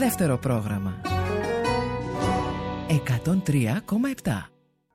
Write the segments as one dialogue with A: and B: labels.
A: δεύτερο πρόγραμμα. 103,7.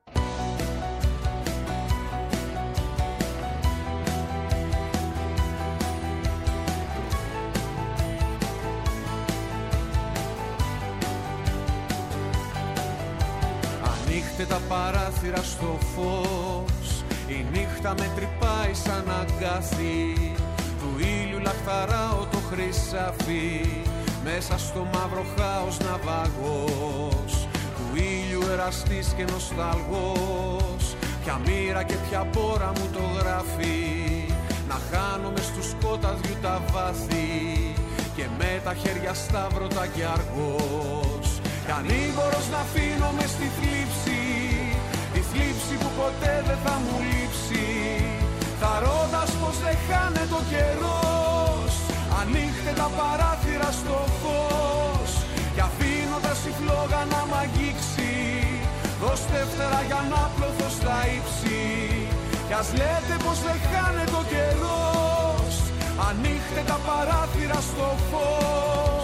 B: Ανοίχτε τα παράθυρα στο φως, η νύχτα με τρυπάει σαν αγκάθι, του ήλιου λαχταράω το χρυσάφι, μέσα στο μαύρο χάος ναυαγός, του ήλιου εραστής και νοσταλγός, ποια μοίρα και ποια πόρα μου το γράφει, να χάνομαι στου σκόταδιου τα βάθη και με τα χέρια σταύρωτα και αργός. Κι ανήμπορος να αφήνω μες στη θλίψη, τη θλίψη που ποτέ δεν θα μου λείψει, θαρώντας πως δεν χάνεται ο καιρός. Ανοίχτε τα παράθυρα στο φως κι αφήνοντας η φλόγα να μ' αγγίξει, δώστε φτερά για να πλωθώ στα ύψη, κι ας λέτε πως δεν χάνεται ο καιρός. Ανοίχτε τα παράθυρα στο φως.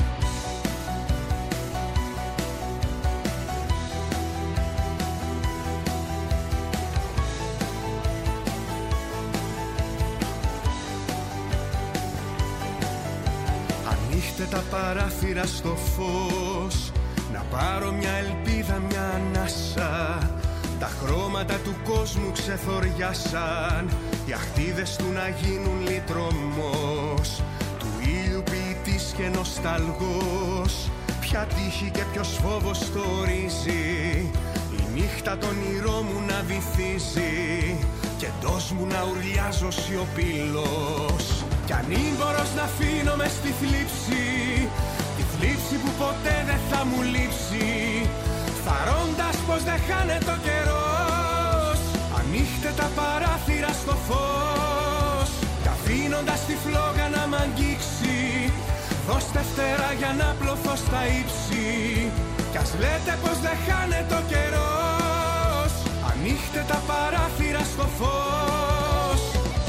C: Ανοίχτε τα παράθυρα στο φως, να πάρω μια ελπίδα, μια ανάσα. Τα χρώματα του κόσμου ξεθοριάσαν, οι αχτίδες του να γίνουν λυτρωμός, του ήλιου ποιητής και νοσταλγός. Ποια τύχη και ποιος φόβος το ορίζει, η νύχτα τον όνειρό μου να βυθίζει και εντός μου να ουρλιάζω σιωπηλός. Κι ανήμπορος να αφήνω μες στη θλίψη, τη θλίψη που ποτέ δεν θα μου λείψει, θαρώντας πως δεν χάνεται ο καιρός. Ανοίχτε τα παράθυρα στο φως κι αφήνοντας τη φλόγα να μ' αγγίξει, δώστε φτερά για να πλωθώ στα ύψη, κι ας λέτε πως δεν χάνεται ο καιρός. Ανοίχτε τα παράθυρα στο φως.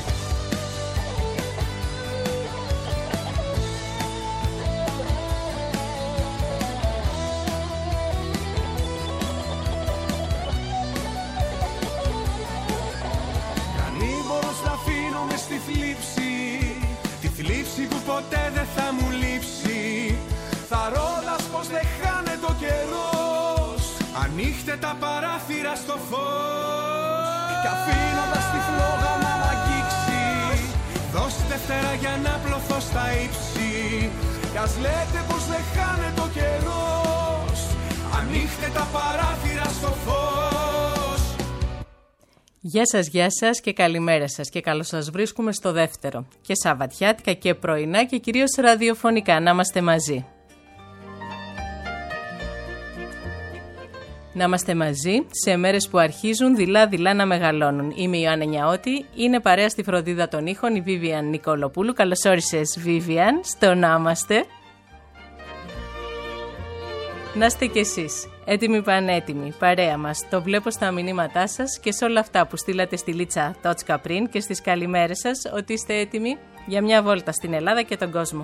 C: Στη θλίψη, τη θλίψη που ποτέ δεν θα μου λείψει, θαρώντας πως δεν χάνεται ο καιρός. Ανοίχτε τα παράθυρα στο φως κι αφήνοντας τη φλόγα να μ' αγγίξει, δώστε φτερά για να πλωθώ στα ύψη, κι ας λέτε πως δεν χάνεται ο καιρός. Ανοίχτε τα παράθυρα στο φως.
D: Γεια σας και καλημέρα σας και καλώς σας βρίσκουμε στο δεύτερο. Και σαββατιάτικα και πρωινά και κυρίως ραδιοφωνικά, να είμαστε μαζί. Να είμαστε μαζί σε μέρες που αρχίζουν δειλά-δειλά να μεγαλώνουν. Είμαι η Ιωάννα Νιαώτη, είναι παρέα στη φροντίδα των ήχων η Βίβιαν Νικολοπούλου. Καλώς όρισες Βίβιαν, στο να είμαστε. Να είστε κι εσείς έτοιμοι πανέτοιμοι, παρέα μας. Το βλέπω στα μηνύματά σας και σε όλα αυτά που στείλατε στη Λίτσα Τότσκα πριν και στις καλημέρες σας, ότι είστε έτοιμοι για μια βόλτα στην Ελλάδα και τον κόσμο.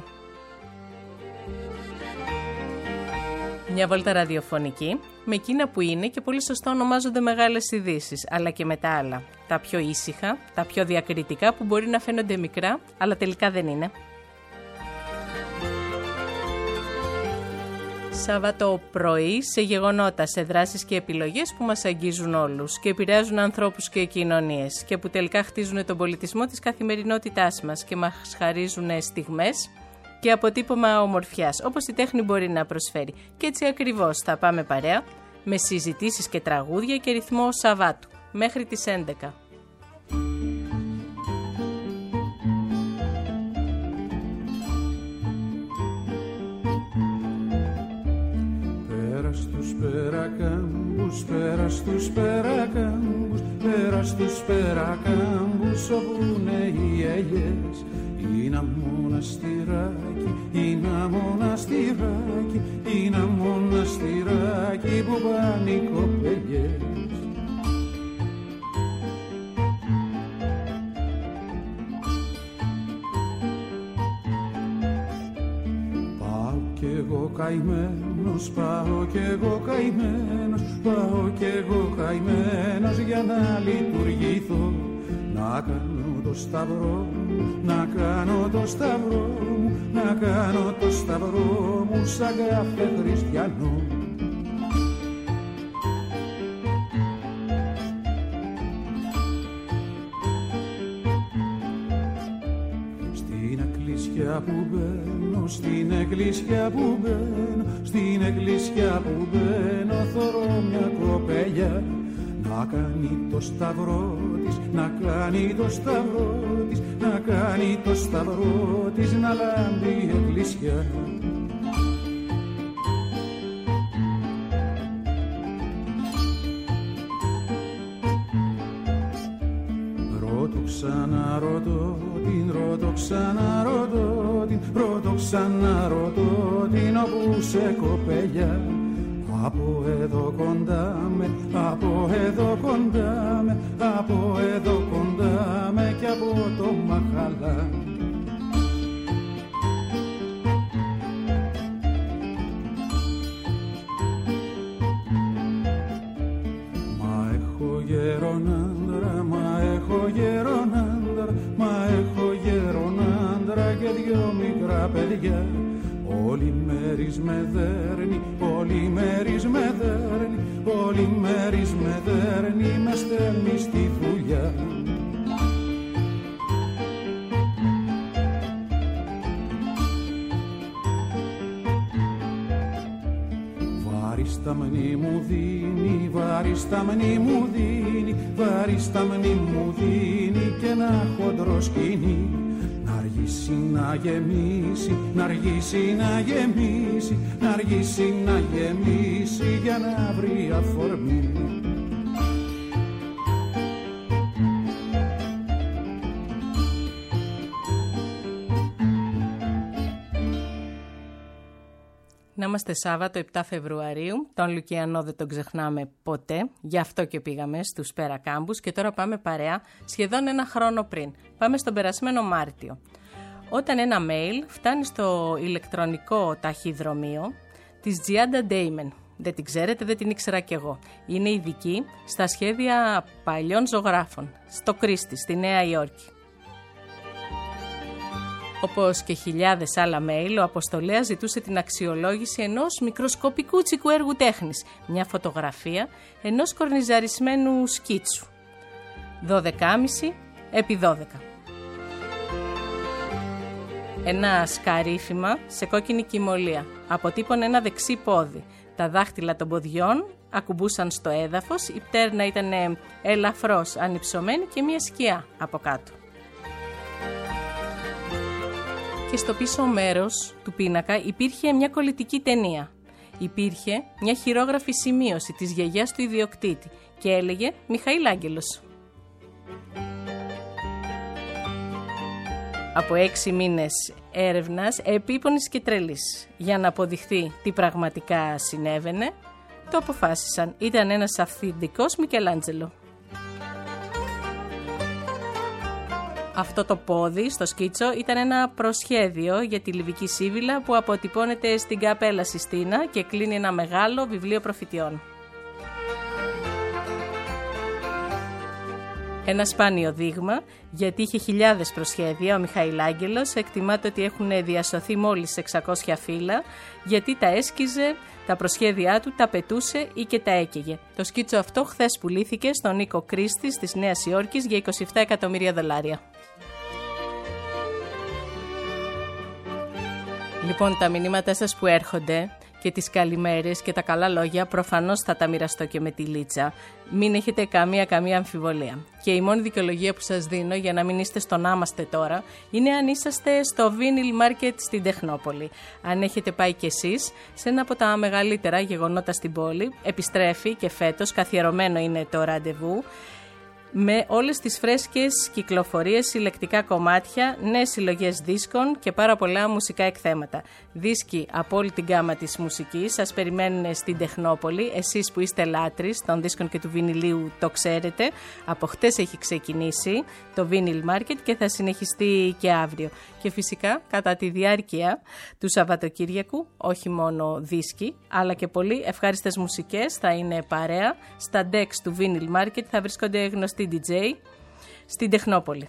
D: Μια βόλτα ραδιοφωνική με εκείνα που είναι και πολύ σωστό ονομάζονται μεγάλες ειδήσεις, αλλά και με τα άλλα. Τα πιο ήσυχα, τα πιο διακριτικά που μπορεί να φαίνονται μικρά, αλλά τελικά δεν είναι. Σάββατο πρωί σε γεγονότα, σε δράσεις και επιλογές που μας αγγίζουν όλους και επηρεάζουν ανθρώπους και κοινωνίες και που τελικά χτίζουν τον πολιτισμό της καθημερινότητάς μας και μας χαρίζουν στιγμές και αποτύπωμα ομορφιάς, όπως η τέχνη μπορεί να προσφέρει. Και έτσι ακριβώς θα πάμε παρέα με συζητήσεις και τραγούδια και ρυθμό Σαββάτου μέχρι τις 11.
E: Πέρα στους περακάμπους, πέρα στους περακάμπους όπου είναι οι ελιές. Είναι μοναστηράκι, είναι μοναστηράκι, είναι μοναστηράκι που πάνε οι κοπελιές. κι εγώ καημένος, πάω κι εγώ καημένος, πάω κι εγώ καημένος για να λειτουργηθώ. Να κάνω το σταυρό μου, να κάνω το σταυρό μου, να κάνω το σταυρό μου σαν κάθε χριστιανό. Στην εκκλησιά που μπαίνω, στην εκκλησιά που μπαίνω, στην εκκλησιά που μπαίνω, θωρώ μια κοπέλια να κάνει το σταυρό της, να κάνει το σταυρό της, να κάνει το σταυρό της, να λάμπει η εκκλησιά. Ρωτώ ξαναρωτώ την, ρωτώ ξαναρωτώ την, ρωτώ ξαναρωτώ την, όπου σε κοπέλια. Από εδώ κοντά με, από εδώ κοντά με, από εδώ κοντά με κι από το Μαχαλά. Μα έχω γέρον άντρα, μα έχω γέρον άντρα, μα έχω γέρον άντρα και δυο μικρά παιδιά. Όλη μέρης με δέρνει, όλη μέρης με δέρνει, όλη μέρης με δέρνει, με στέλνει στη δουλειά. Βάρισταμνή μου δίνει, βάρισταμνή μου δίνει, βάρισταμνή μου δίνει και ένα χοντρό σκηνή. Να αργήσει να γεμίσει, να αργήσει να γεμίσει, να αργήσει να γεμίσει για να βρει αφορμή.
D: Να είμαστε Σάββατο 7 Φεβρουαρίου, τον Λουκιανό δεν τον ξεχνάμε ποτέ, γι' αυτό και πήγαμε στους Περακάμπους και τώρα πάμε παρέα σχεδόν ένα χρόνο πριν. Πάμε στον περασμένο Μάρτιο. Όταν ένα mail φτάνει στο ηλεκτρονικό ταχυδρομείο της Giada Damon. Δεν την ξέρετε, δεν την ήξερα κι εγώ. Είναι ειδική στα σχέδια παλιών ζωγράφων, στο Κρίστη, στη Νέα Υόρκη. Όπως και χιλιάδες άλλα mail, ο Αποστολέας ζητούσε την αξιολόγηση ενός μικροσκοπικού τσικού έργου τέχνης, μια φωτογραφία ενός κορνιζαρισμένου σκίτσου. 12,5 επί 12. Ένα σκαρίφημα σε κόκκινη κυμολία. Αποτύπωνε ένα δεξί πόδι. Τα δάχτυλα των ποδιών ακουμπούσαν στο έδαφος, η πτέρνα ήταν ελαφρώς ανυψωμένη και μια σκιά από κάτω. Και στο πίσω μέρος του πίνακα υπήρχε μια κολλητική ταινία. Υπήρχε μια χειρόγραφη σημείωση της γιαγιάς του ιδιοκτήτη και έλεγε Μιχαήλ Άγγελος. Από 6 μήνες έρευνας, επίπονης και τρελής, για να αποδειχθεί τι πραγματικά συνέβαινε, το αποφάσισαν. Ήταν ένας αυθεντικός Μικελάντζελο. Αυτό το πόδι στο σκίτσο ήταν ένα προσχέδιο για τη Λιβική Σίβηλα που αποτυπώνεται στην Καπέλα Sistina και κλείνει ένα μεγάλο βιβλίο προφητιών. Ένα σπάνιο δείγμα, γιατί είχε χιλιάδες προσχέδια ο Μιχαήλ Άγγελος, εκτιμάται ότι έχουν διασωθεί μόλις 600 φύλλα, γιατί τα έσκιζε, τα προσχέδιά του τα πετούσε ή και τα έκαιγε. Το σκίτσο αυτό χθες πουλήθηκε στον Νίκο Κρίστης της Νέας Υόρκης για $27 εκατομμύρια. Λοιπόν, τα μηνύματά σας που έρχονται και τις καλημέρες και τα καλά λόγια προφανώς θα τα μοιραστώ και με τη Λίτσα. Μην έχετε καμία αμφιβολία. Και η μόνη δικαιολογία που σας δίνω για να μην είστε στο να είμαστε τώρα είναι αν είσαστε στο Vinyl Market στην Τεχνόπολη. Αν έχετε πάει κι εσείς σε ένα από τα μεγαλύτερα γεγονότα στην πόλη, επιστρέφει και φέτος, καθιερωμένο είναι το ραντεβού. με όλες τις φρέσκες κυκλοφορίες, συλλεκτικά κομμάτια, νέες συλλογές δίσκων και πάρα πολλά μουσικά εκθέματα. Δίσκοι από όλη την γκάμα της μουσικής σας περιμένουν στην Τεχνόπολη. Εσείς που είστε λάτρεις των δίσκων και του βινιλίου το ξέρετε. Από χτες έχει ξεκινήσει το Vinyl Market και θα συνεχιστεί και αύριο. Και φυσικά κατά τη διάρκεια του Σαββατοκύριακου όχι μόνο δίσκοι αλλά και πολύ ευχάριστες μουσικές θα είναι παρέα. Στα decks του Vinyl Market θα βρίσκονται γνωστοί DJ στην Τεχνόπολη.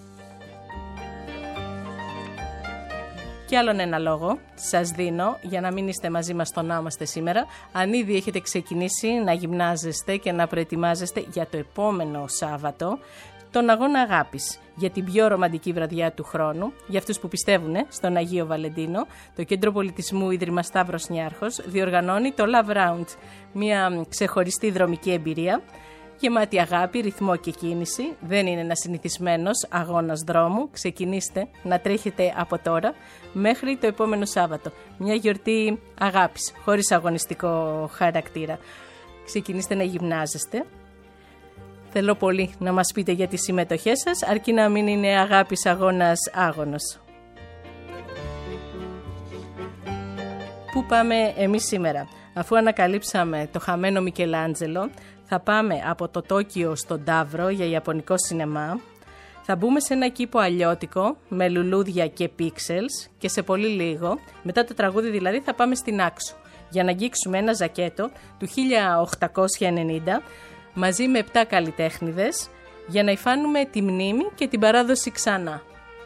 D: Και άλλον ένα λόγο σας δίνω για να μην είστε μαζί μας στο να είμαστε σήμερα. Αν ήδη έχετε ξεκινήσει να γυμνάζεστε και να προετοιμάζεστε για το επόμενο Σάββατο τον αγώνα αγάπης, για την πιο ρομαντική βραδιά του χρόνου, για αυτούς που πιστεύουν στον Αγίο Βαλεντίνο, το Κέντρο Πολιτισμού Ίδρυμα Σταύρος Νιάρχος διοργανώνει το Love Round, μια ξεχωριστή δρομική εμπειρία, γεμάτη αγάπη, ρυθμό και κίνηση. Δεν είναι ένας συνηθισμένος αγώνας δρόμου. Ξεκινήστε να τρέχετε από τώρα μέχρι το επόμενο Σάββατο. Μια γιορτή αγάπης, χωρίς αγωνιστικό χαρακτήρα. Ξεκινήστε να γυμνάζεστε. Θέλω πολύ να μας πείτε για τις συμμετοχές σας, αρκεί να μην είναι αγάπης αγώνας άγωνος. Πού πάμε εμείς σήμερα? Αφού ανακαλύψαμε το χαμένο Μικελάντζελο, θα πάμε από το Τόκιο στον Ταύρο για ιαπωνικό σινεμά. Θα μπούμε σε ένα κήπο αλλιώτικο με λουλούδια και πίξελς και σε πολύ λίγο, μετά το τραγούδι δηλαδή, θα πάμε στην Άξο για να αγγίξουμε ένα ζακέτο του 1890 μαζί με 7 καλλιτέχνηδες για να υφάνουμε τη μνήμη και την παράδοση ξανά.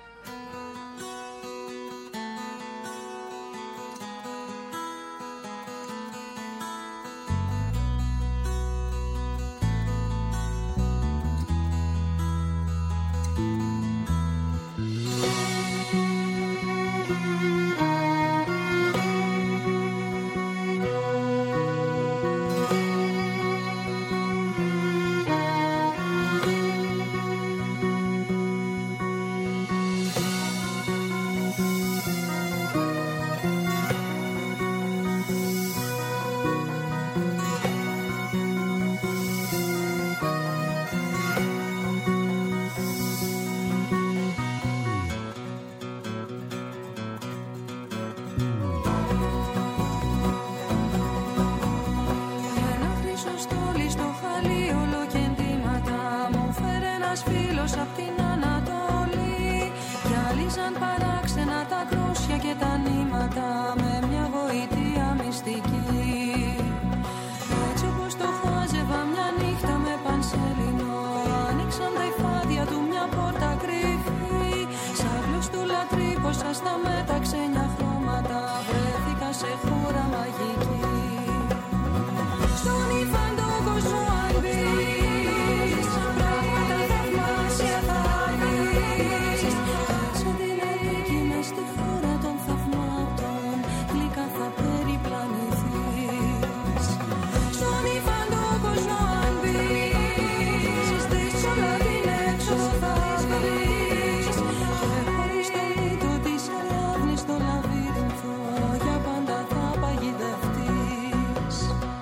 F: Απ' την Ανατολή γυάλιζαν παράξενα τα κρούσια και τα νήματα με μια βοήθεια μυστική. Έτσι όπως το χάζευα μια νύχτα με πανσέλινο, άνοιξαν τα υφάδια του μια πόρτα κρυφή. Σαν γλωστού λατρύποσα στα μεταξένια χρώματα βρέθηκα σε χώρα μαγική. Στον υφαντό κόσμο αν μπεις, πράγματα θαυμάσια θα δεις. Κάτσε την ελίκη μες στη χώρα των θαυμάτων, γλυκά θα περιπλανηθείς. Στον υφαντό κόσμο αν μπεις, δύσκολα την έξοδο θα βρεις. Και χωρίς το μύτο της Ελλάδνης στο λαβύρινθο για πάντα θα παγιδευτείς.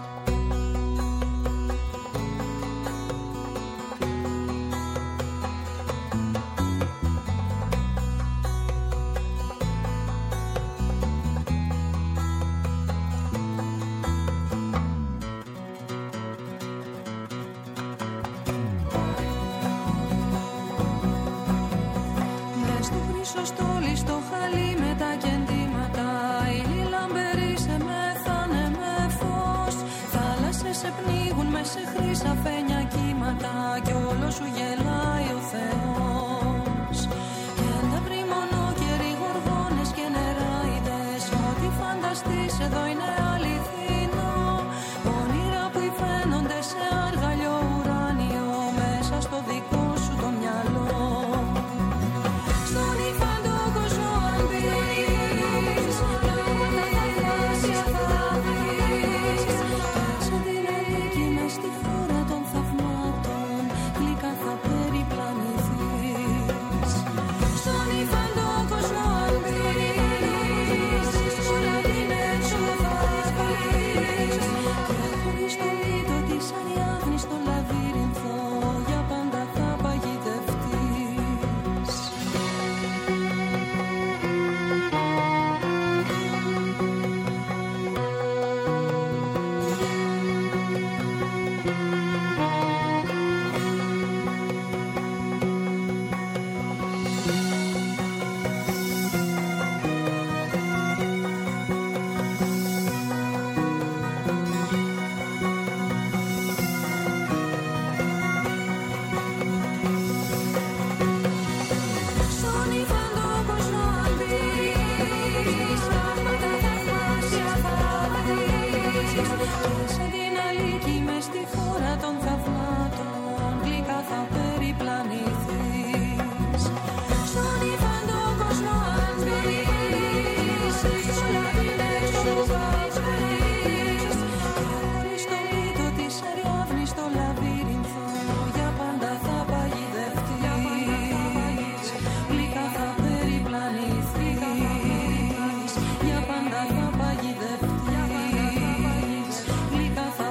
F: Μες στο χρυσό στόλι στο χαλί με τα κεντήματα, ήλιοι λαμπεροί σε μέθανε με φως. Θάλασσες σε πνίγουν μες σε χρύσα φαίνια κύματα κι όλο σου γελάει ο Θεός. Και ενταυροί μονόκεροι γοργόνες και νεράιδες, ό,τι φανταστείς εδώ είναι αληθινό. Όνειρα που υφαίνονται σε αργαλιό ουράνιο μέσα στο δικό σου το μυαλό. Στον υφαντό κόσμο αν μπεις, πράγματα θαυμάσια θα βρεις. Κάτσε την ελίκη μες στη χώρα των θαυμάτων, γλυκά θα περιπλανηθείς. Στον υφαντό κόσμο αν μπεις, όλα την έξω θα βρεις. σε την αλήκη μες στη χώρα των θαυμάτων γλυκά θα περιπλανηθείς. Στον υφαντό κόσμο αν μπεις, στο λαβινέξο που vas βρεις, και χωρίς το πίτο της Αριάδνης στο λαβύρινθο για πάντα θα παγιδευτείς. Γλυκά θα περιπλανηθείς, για πάντα θα παγιδευτείς. Γλυκά θα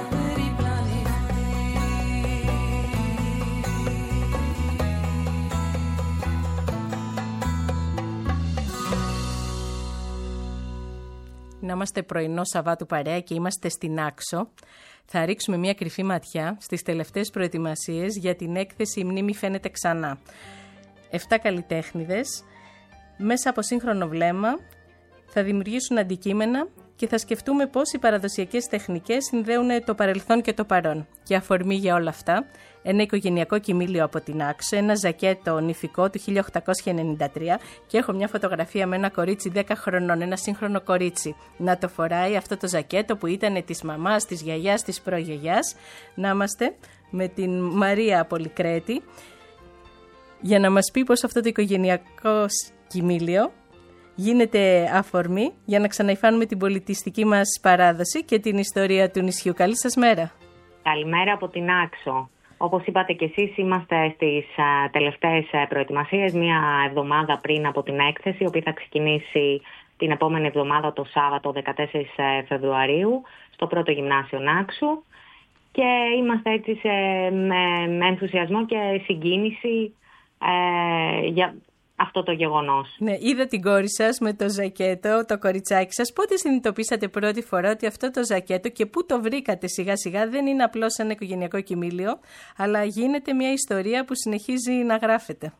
D: Να είμαστε πρωινό Σαββάτου παρέα και είμαστε στην Άξο. Θα ρίξουμε μια κρυφή ματιά στις τελευταίες προετοιμασίες για την έκθεση «Η μνήμη φαίνεται ξανά». 7 καλλιτέχνηδες μέσα από σύγχρονο βλέμμα θα δημιουργήσουν αντικείμενα και θα σκεφτούμε πώς οι παραδοσιακές τεχνικές συνδέουν το παρελθόν και το παρόν. Και αφορμή για όλα αυτά, ένα οικογενειακό κοιμήλιο από την Άξο, ένα ζακέτο νηφικό του 1893 και έχω μια φωτογραφία με ένα κορίτσι 10 χρονών, ένα σύγχρονο κορίτσι να το φοράει αυτό το ζακέτο που ήταν της μαμάς, της γιαγιάς, της προγιαγιάς. Να είμαστε με την Μαρία Πολυκρέτη για να μας πει πώς αυτό το οικογενειακό κοιμήλιο γίνεται αφορμή για να ξαναειφάνουμε την πολιτιστική μας παράδοση και την ιστορία του νησιού. Καλή σας μέρα.
G: Καλημέρα από την Άξο. Όπως είπατε και εσείς, είμαστε στις τελευταίες προετοιμασίες, μία εβδομάδα πριν από την έκθεση, η οποία θα ξεκινήσει την επόμενη εβδομάδα, το Σάββατο 14 Φεβρουαρίου, στο πρώτο γυμνάσιο Άξου. Και είμαστε έτσι με ενθουσιασμό και συγκίνηση για αυτό το γεγονός.
D: Ναι, είδα την κόρη σας με το ζακέτο, το κοριτσάκι σας. Πότε συνειδητοποίησατε πρώτη φορά ότι αυτό το ζακέτο και πού το βρήκατε σιγά σιγά δεν είναι απλώς ένα οικογενειακό κοιμήλιο, αλλά γίνεται μια ιστορία που συνεχίζει να γράφεται?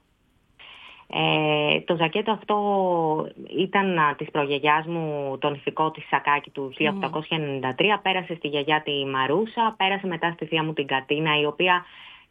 G: Το ζακέτο αυτό ήταν της προγιαγιάς μου, το νηφικό της Σακάκη του 1893. Πέρασε στη γιαγιά τη Μαρούσα, πέρασε μετά στη θεία μου την Κατίνα, η οποία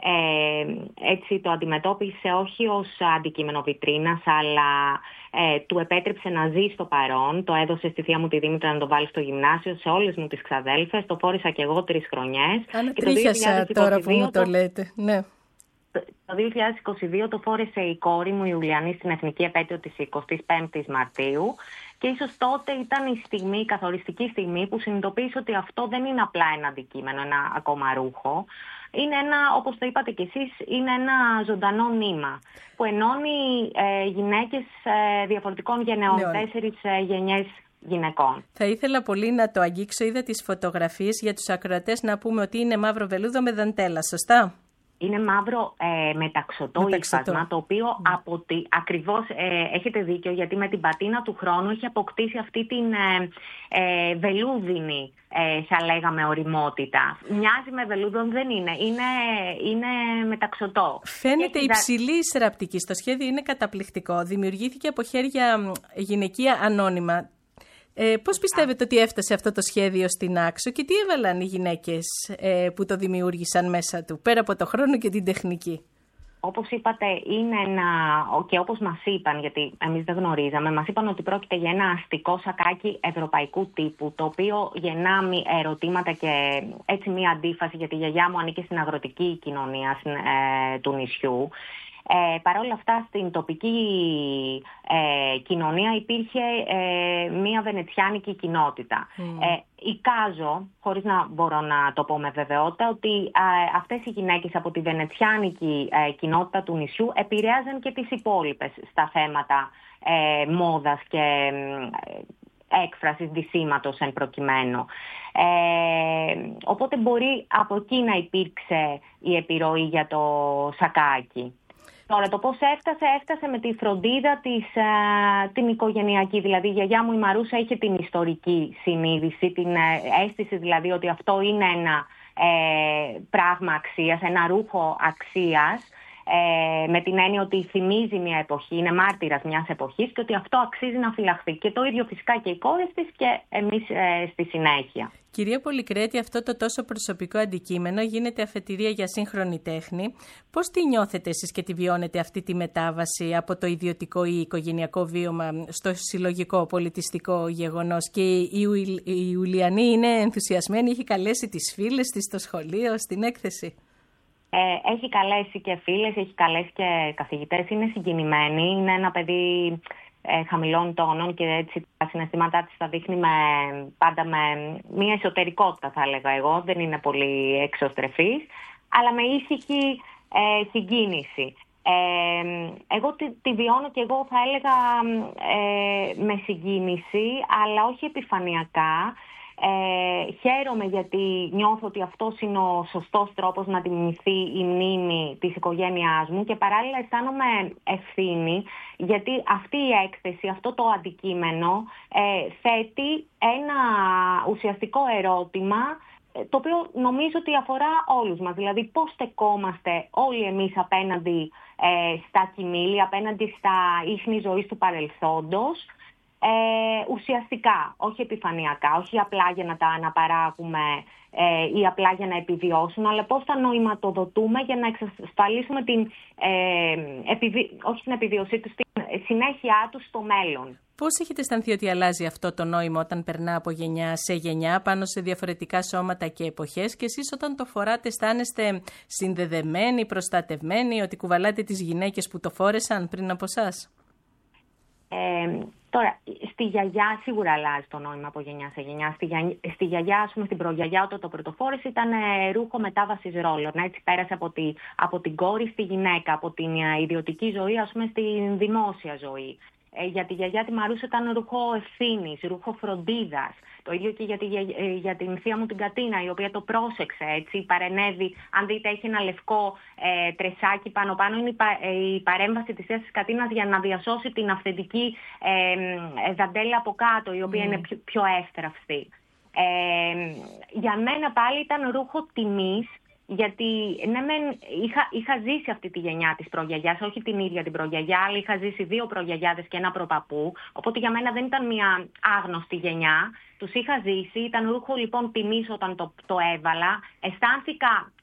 G: έτσι το αντιμετώπισε όχι ως αντικείμενο βιτρίνας, αλλά του επέτρεψε να ζει στο παρόν. Το έδωσε στη θεία μου τη Δήμητρα να το βάλει στο γυμνάσιο, σε όλες μου τις ξαδέλφες. Το φόρησα και εγώ 3 χρονιές.
D: Ανατρίχιασα τώρα που μου το λέτε. Ναι.
G: Το 2022 το φόρεσε η κόρη μου η Ιουλιανή στην Εθνική Επέτειο της 25ης Μαρτίου. Και ίσως τότε ήταν η στιγμή, η καθοριστική στιγμή που συνειδητοποίησε ότι αυτό δεν είναι απλά ένα αντικείμενο, ένα ακόμα ρούχο. Είναι ένα, όπως το είπατε κι εσείς, είναι ένα ζωντανό νήμα που ενώνει γυναίκες διαφορετικών γενεών, 4 γενιές γυναικών.
D: Θα ήθελα πολύ να το αγγίξω. Είδα τις φωτογραφίες για τους ακροατές, να πούμε ότι είναι μαύρο βελούδο με δαντέλα, σωστά?
G: Είναι μαύρο μεταξωτό ύφασμα, το οποίο ακριβώς έχετε δίκιο, γιατί με την πατίνα του χρόνου έχει αποκτήσει αυτή την βελούδινη, θα λέγαμε, οριμότητα. Μοιάζει με βελούδο, δεν είναι. Είναι μεταξωτό.
D: Φαίνεται υψηλή ραπτική. Στο σχέδιο είναι καταπληκτικό. Δημιουργήθηκε από χέρια γυναικεία ανώνυμα. Πώς πιστεύετε ότι έφτασε αυτό το σχέδιο στην Άξο και τι έβαλαν οι γυναίκες που το δημιούργησαν μέσα του, πέρα από το χρόνο και την τεχνική?
G: Όπως είπατε, είναι και όπως μας είπαν, γιατί εμείς δεν γνωρίζαμε, μας είπαν ότι πρόκειται για ένα αστικό σακάκι ευρωπαϊκού τύπου, το οποίο γεννά ερωτήματα και έτσι μία αντίφαση, γιατί η γιαγιά μου ανήκε στην αγροτική κοινωνία του νησιού. Παρ' όλα αυτά, στην τοπική κοινωνία υπήρχε μία βενετσιάνικη κοινότητα. Εικάζω, χωρίς να μπορώ να το πω με βεβαιότητα, ότι αυτές οι γυναίκες από τη βενετσιάνικη κοινότητα του νησιού επηρέαζαν και τις υπόλοιπες στα θέματα μόδας και έκφρασης ντυσίματος εν προκειμένου. Οπότε μπορεί από εκεί να υπήρξε η επιρροή για το σακάκι. Τώρα, το πώς έφτασε με τη φροντίδα την οικογενειακή. Δηλαδή, η γιαγιά μου η Μαρούσα είχε την ιστορική συνείδηση, την αίσθηση δηλαδή ότι αυτό είναι ένα πράγμα αξίας, ένα ρούχο αξίας. με την έννοια ότι θυμίζει μια εποχή, είναι μάρτυρας μιας εποχής και ότι αυτό αξίζει να φυλαχθεί. Και το ίδιο φυσικά και οι κόρες της και εμείς στη συνέχεια.
D: Κυρία Πολυκρέτη, αυτό το τόσο προσωπικό αντικείμενο γίνεται αφετηρία για σύγχρονη τέχνη. Πώς τη νιώθετε εσείς και τη βιώνετε αυτή τη μετάβαση από το ιδιωτικό ή οικογενειακό βίωμα στο συλλογικό πολιτιστικό γεγονός? Και η Ιουλιανή είναι ενθουσιασμένη, έχει καλέσει τις φίλες της στο σχολείο, στην έκθεση?
G: Έχει καλέσει και φίλες, έχει καλέσει και καθηγητές, είναι συγκινημένη, είναι ένα παιδί χαμηλών τόνων και έτσι τα συναισθήματά της τα δείχνει πάντα με μια εσωτερικότητα, θα έλεγα εγώ, δεν είναι πολύ εξωστρεφής, αλλά με ήσυχη συγκίνηση. Εγώ τη βιώνω και εγώ θα έλεγα με συγκίνηση, αλλά όχι επιφανειακά. Χαίρομαι γιατί νιώθω ότι αυτός είναι ο σωστός τρόπος να τιμηθεί η μνήμη της οικογένειάς μου και παράλληλα αισθάνομαι ευθύνη γιατί αυτή η έκθεση, αυτό το αντικείμενο θέτει ένα ουσιαστικό ερώτημα το οποίο νομίζω ότι αφορά όλους μας. Δηλαδή πώς στεκόμαστε όλοι εμείς απέναντι στα κοιμήλια, απέναντι στα ίχνη ζωής του παρελθόντος, ουσιαστικά, όχι επιφανειακά, όχι απλά για να τα αναπαράγουμε ή απλά για να επιβιώσουν, αλλά πώς τα νοηματοδοτούμε για να εξασφαλίσουμε όχι την επιβίωσή τους, την συνέχειά τους στο μέλλον.
D: Πώς έχετε αισθανθεί ότι αλλάζει αυτό το νόημα όταν περνά από γενιά σε γενιά πάνω σε διαφορετικά σώματα και εποχές και εσείς όταν το φοράτε αισθάνεστε συνδεδεμένοι, προστατευμένοι, ότι κουβαλάτε τις γυναίκες που το φόρεσαν πριν από εσάς?
G: Τώρα, στη γιαγιά σίγουρα αλλάζει το νόημα από γενιά σε γενιά. Στη γιαγιά, ας πούμε, στην προγιαγιά, όταν το πρωτοφόρησε ήταν ρούχο μετάβασης ρόλων. Έτσι πέρασε από την κόρη στη γυναίκα, από την ιδιωτική ζωή, ας πούμε, στην δημόσια ζωή. Για τη γιαγιά τη Μαρούσα ήταν ρούχο ευθύνης, ρούχο φροντίδας. Το ίδιο και για την θεία μου την Κατίνα, η οποία το πρόσεξε, έτσι, παρενέβη. Αν δείτε, έχει ένα λευκό τρεσάκι πάνω. Είναι η παρέμβαση της θείας της Κατίνας για να διασώσει την αυθεντική δαντέλα από κάτω, η οποία είναι πιο εύθραυστη. Για μένα πάλι ήταν ρούχο τιμής, γιατί είχα ζήσει αυτή τη γενιά της προγιαγιάς, όχι την ίδια την προγιαγιά, αλλά είχα ζήσει 2 προγιαγιάδες και ένα προπαππού, οπότε για μένα δεν ήταν μια άγνωστη γενιά. Τους είχα ζήσει, ήταν ρούχο λοιπόν τιμής όταν το έβαλα. Αισθάνθηκα,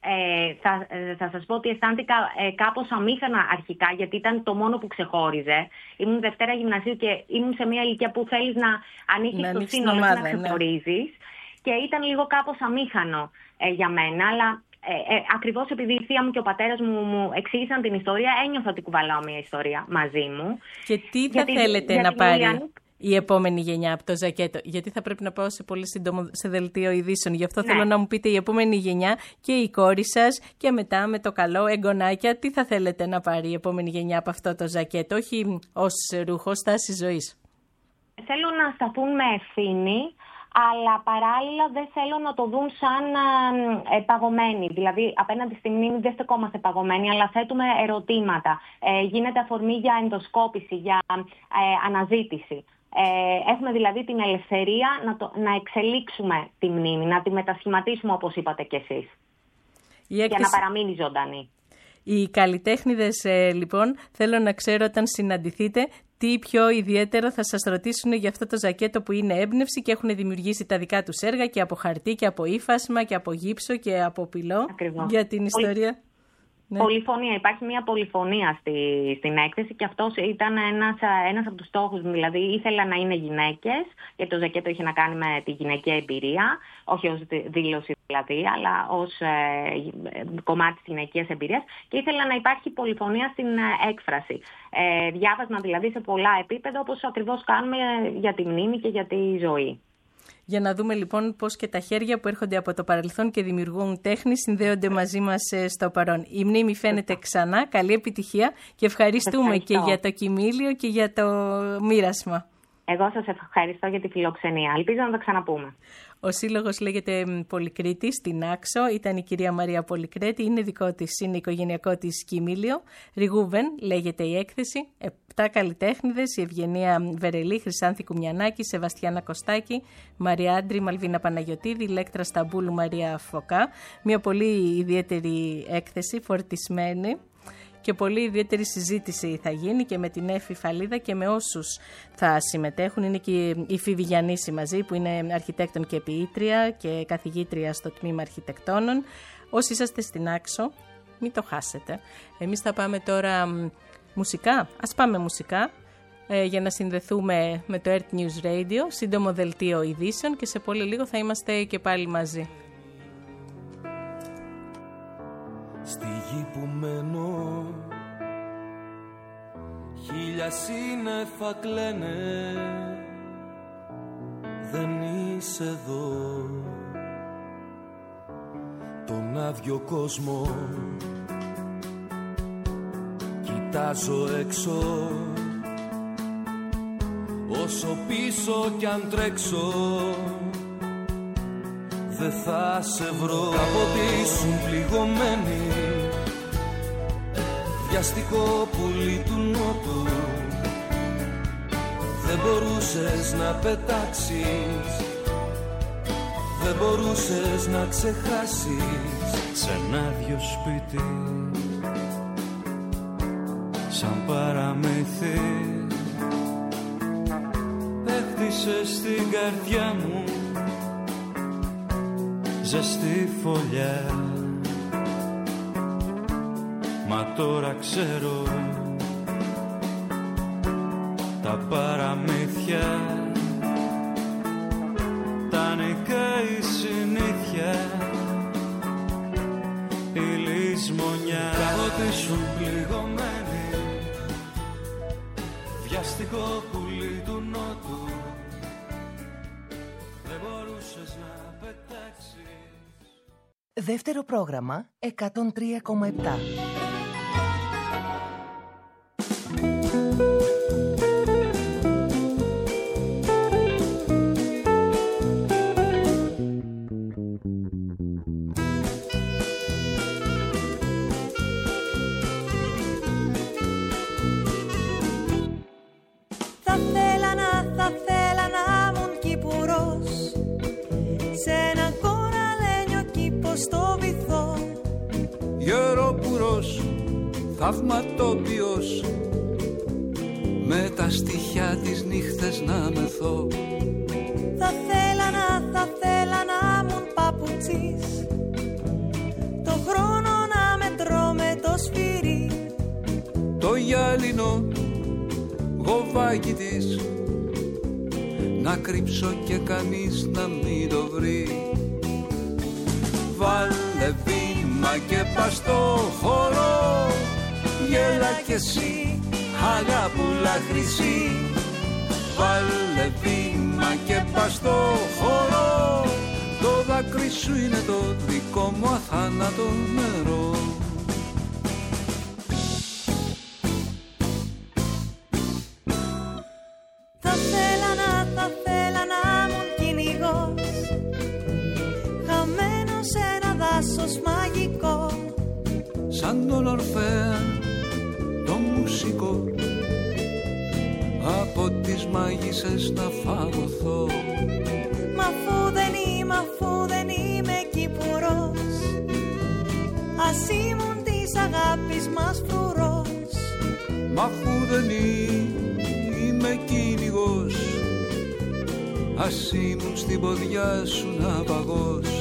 G: θα σας πω ότι αισθάνθηκα κάπως αμήχανα αρχικά, γιατί ήταν το μόνο που ξεχώριζε. Ήμουν Δευτέρα Γυμνασίου και ήμουν σε μια ηλικία που θέλεις να ανοίξεις το σύνολο και να ξεχωρίζεις. Και ήταν λίγο κάπως αμήχανο για μένα, αλλά ακριβώς επειδή η θεία μου και ο πατέρας μου εξήγησαν την ιστορία, ένιωθα ότι κουβαλάω μια ιστορία μαζί μου.
D: Και τι θα θέλετε να πάρει η επόμενη γενιά από το ζακέτο? Γιατί θα πρέπει να πάω σε πολύ σύντομο σε δελτίο ειδήσεων. Γι' αυτό θέλω να μου πείτε η επόμενη γενιά και η κόρη σας και μετά με το καλό εγγονάκια. Τι θα θέλετε να πάρει η επόμενη γενιά από αυτό το ζακέτο, όχι ως ρούχο, στάση ζωής?
G: Θέλω να σταθούν με ευθύνη, αλλά παράλληλα δεν θέλω να το δουν σαν παγωμένοι. Δηλαδή, απέναντι στη μνήμη δεν στεκόμαστε παγωμένοι, αλλά θέτουμε ερωτήματα. Γίνεται αφορμή για ενδοσκόπηση, για αναζήτηση. Έχουμε δηλαδή την ελευθερία να εξελίξουμε τη μνήμη, να τη μετασχηματίσουμε όπως είπατε κι εσείς, για να παραμείνει ζωντανή.
D: Οι καλλιτέχνηδες λοιπόν θέλω να ξέρω όταν συναντηθείτε τι πιο ιδιαίτερο θα σας ρωτήσουν για αυτό το ζακέτο που είναι έμπνευση και έχουν δημιουργήσει τα δικά τους έργα και από χαρτί και από ύφασμα και από γύψο και από πυλό. Ακριβώς. Για την ιστορία. Ναι.
G: Πολυφωνία. Υπάρχει μια πολυφωνία στην έκθεση και αυτός ήταν ένας από τους στόχους μου. Δηλαδή ήθελα να είναι γυναίκες, γιατί το ζακέτο είχε να κάνει με τη γυναικεία εμπειρία, όχι ως δήλωση δηλαδή, αλλά ως κομμάτι της γυναικείας εμπειρίας, και ήθελα να υπάρχει πολυφωνία στην έκφραση. Διάβασμα δηλαδή σε πολλά επίπεδα, όπως ακριβώς κάνουμε για τη μνήμη και για τη ζωή.
D: Για να δούμε λοιπόν πώς και τα χέρια που έρχονται από το παρελθόν και δημιουργούν τέχνη συνδέονται μαζί μας στο παρόν. Η μνήμη φαίνεται ξανά. Καλή επιτυχία και ευχαριστούμε και για το κοιμήλιο και για το μοίρασμα. Εγώ σας ευχαριστώ για τη φιλοξενία. Ελπίζω να τα ξαναπούμε. Ο σύλλογος λέγεται Πολυκρίτης στην Άξο. Ήταν η κυρία Μαρία Πολυκρέτη. Είναι δικό της, είναι οικογενειακό της κοιμήλιο. Ριγούβεν λέγεται η έκθεση. 7 καλλιτέχνηδες, η Ευγενία Βερελή, Χρυσάνθη Κουμιανάκη, Σεβαστιάνα Κωστάκη, Μαρία Άντρη, Μαλβίνα Παναγιωτίδη, Λέκτρα Σταμπούλου, Μαρία Φωκά. Μια πολύ ιδιαίτερη έκθεση, φορτισμένη. και πολύ ιδιαίτερη συζήτηση θα γίνει και με την Έφη Φαλίδα και με όσους θα συμμετέχουν. Είναι και η Φίβη Γιαννίση μαζί, που είναι αρχιτέκτον και ποιήτρια και καθηγήτρια στο τμήμα αρχιτεκτόνων. Όσοι είσαστε στην Άξο, μην το χάσετε. Εμείς θα πάμε τώρα μουσικά. Ας πάμε μουσικά για να συνδεθούμε με το Earth News Radio, σύντομο δελτίο ειδήσεων, και σε πολύ λίγο θα είμαστε και πάλι μαζί.
B: Στη γη που μένω, χίλια σύννεφα κλαίνε, δεν είσαι εδώ. Τον άδειο κόσμο κοιτάζω έξω, όσο πίσω κι αν τρέξω δεν θα σε βρω. Κάποτε ήσουν πληγωμένη, βιαστικό πουλί του νότου. Δεν μπορούσες να πετάξεις, δεν μπορούσες να ξεχάσεις.
E: Σ' ένα άδειο σπίτι, σαν παραμύθι, έχτισες στην καρδιά μου ζεστή φωλιά. Μα τώρα ξέρω, τα παραμύθια τα νικάει η συνήθεια, η λησμονιά.
B: Κάποτε ήσουν πληγωμένη, βιαστικό πουλί του νότου. Δεν μπορούσες να πετάξεις.
H: Δεύτερο πρόγραμμα 103,7.
F: Θα θέλα να ήμουν Κυπουρός, σε ένα κοραλένιο κήπο στο βυθό.
B: Γεροπουρός, θαυματόπιος, με τα στοιχιά της νύχτες να μεθώ.
F: Θα θέλα να ήμουν παπουτσής, το χρόνο να μετρώ με το σφυρί.
B: Το γυάλινο γοβάκι της να κρύψω και κανείς να μην το βρει. Βάλε βήμα και πας στο χώρο, γέλα κι εσύ αγάπουλα χρυσή. Βάλε βήμα και πας στο χώρο, το δάκρυ σου είναι το δικό μου αθάνατο νερό.
F: Θα θέλα να ήμουν κυνηγός, χαμένος σε ένα δάσος μαγικό.
B: Σαν τον Ορφέα, το μουσικό, από τις μάγισσες να φαγωθώ.
F: Μα αφού δεν είμαι Κυπουρός, ας ήμουν της αγάπης μας φρουρός.
B: Μα αφού δεν είμαι κυνηγός, ας ήμουν στην ποδιά σου ναυαγός.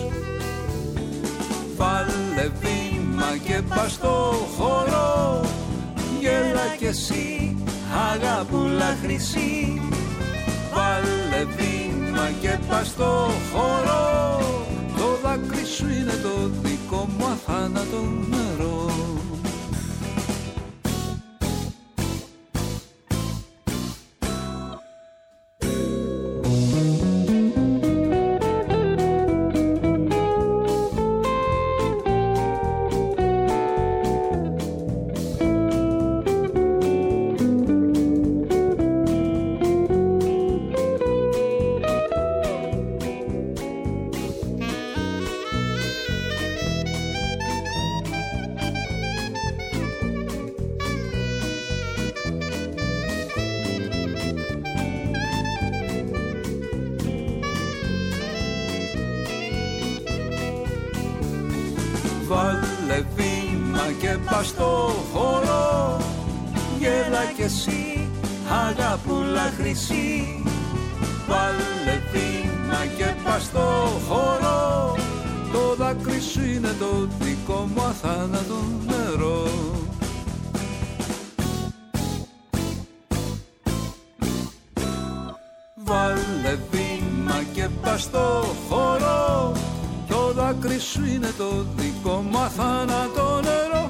B: Βάλε βήμα και πας στο χώρο, γέλα κι εσύ αγάπουλα χρυσή. Βάλε βήμα και πας στο χώρο, το δάκρυ σου είναι το δικό μου αθάνατο νερό. Βάλε βήμα και πας στο χώρο,
E: και έλα κι εσύ, αγαπούλα χρυσή. Βάλε βήμα και πας στο χώρο, το δάκρυ σου είναι το δικό μου αθάνατο νερό. Βάλε βήμα και πας στο χώρο, το δάκρυ σου είναι το δικό μου αθάνατο νερό.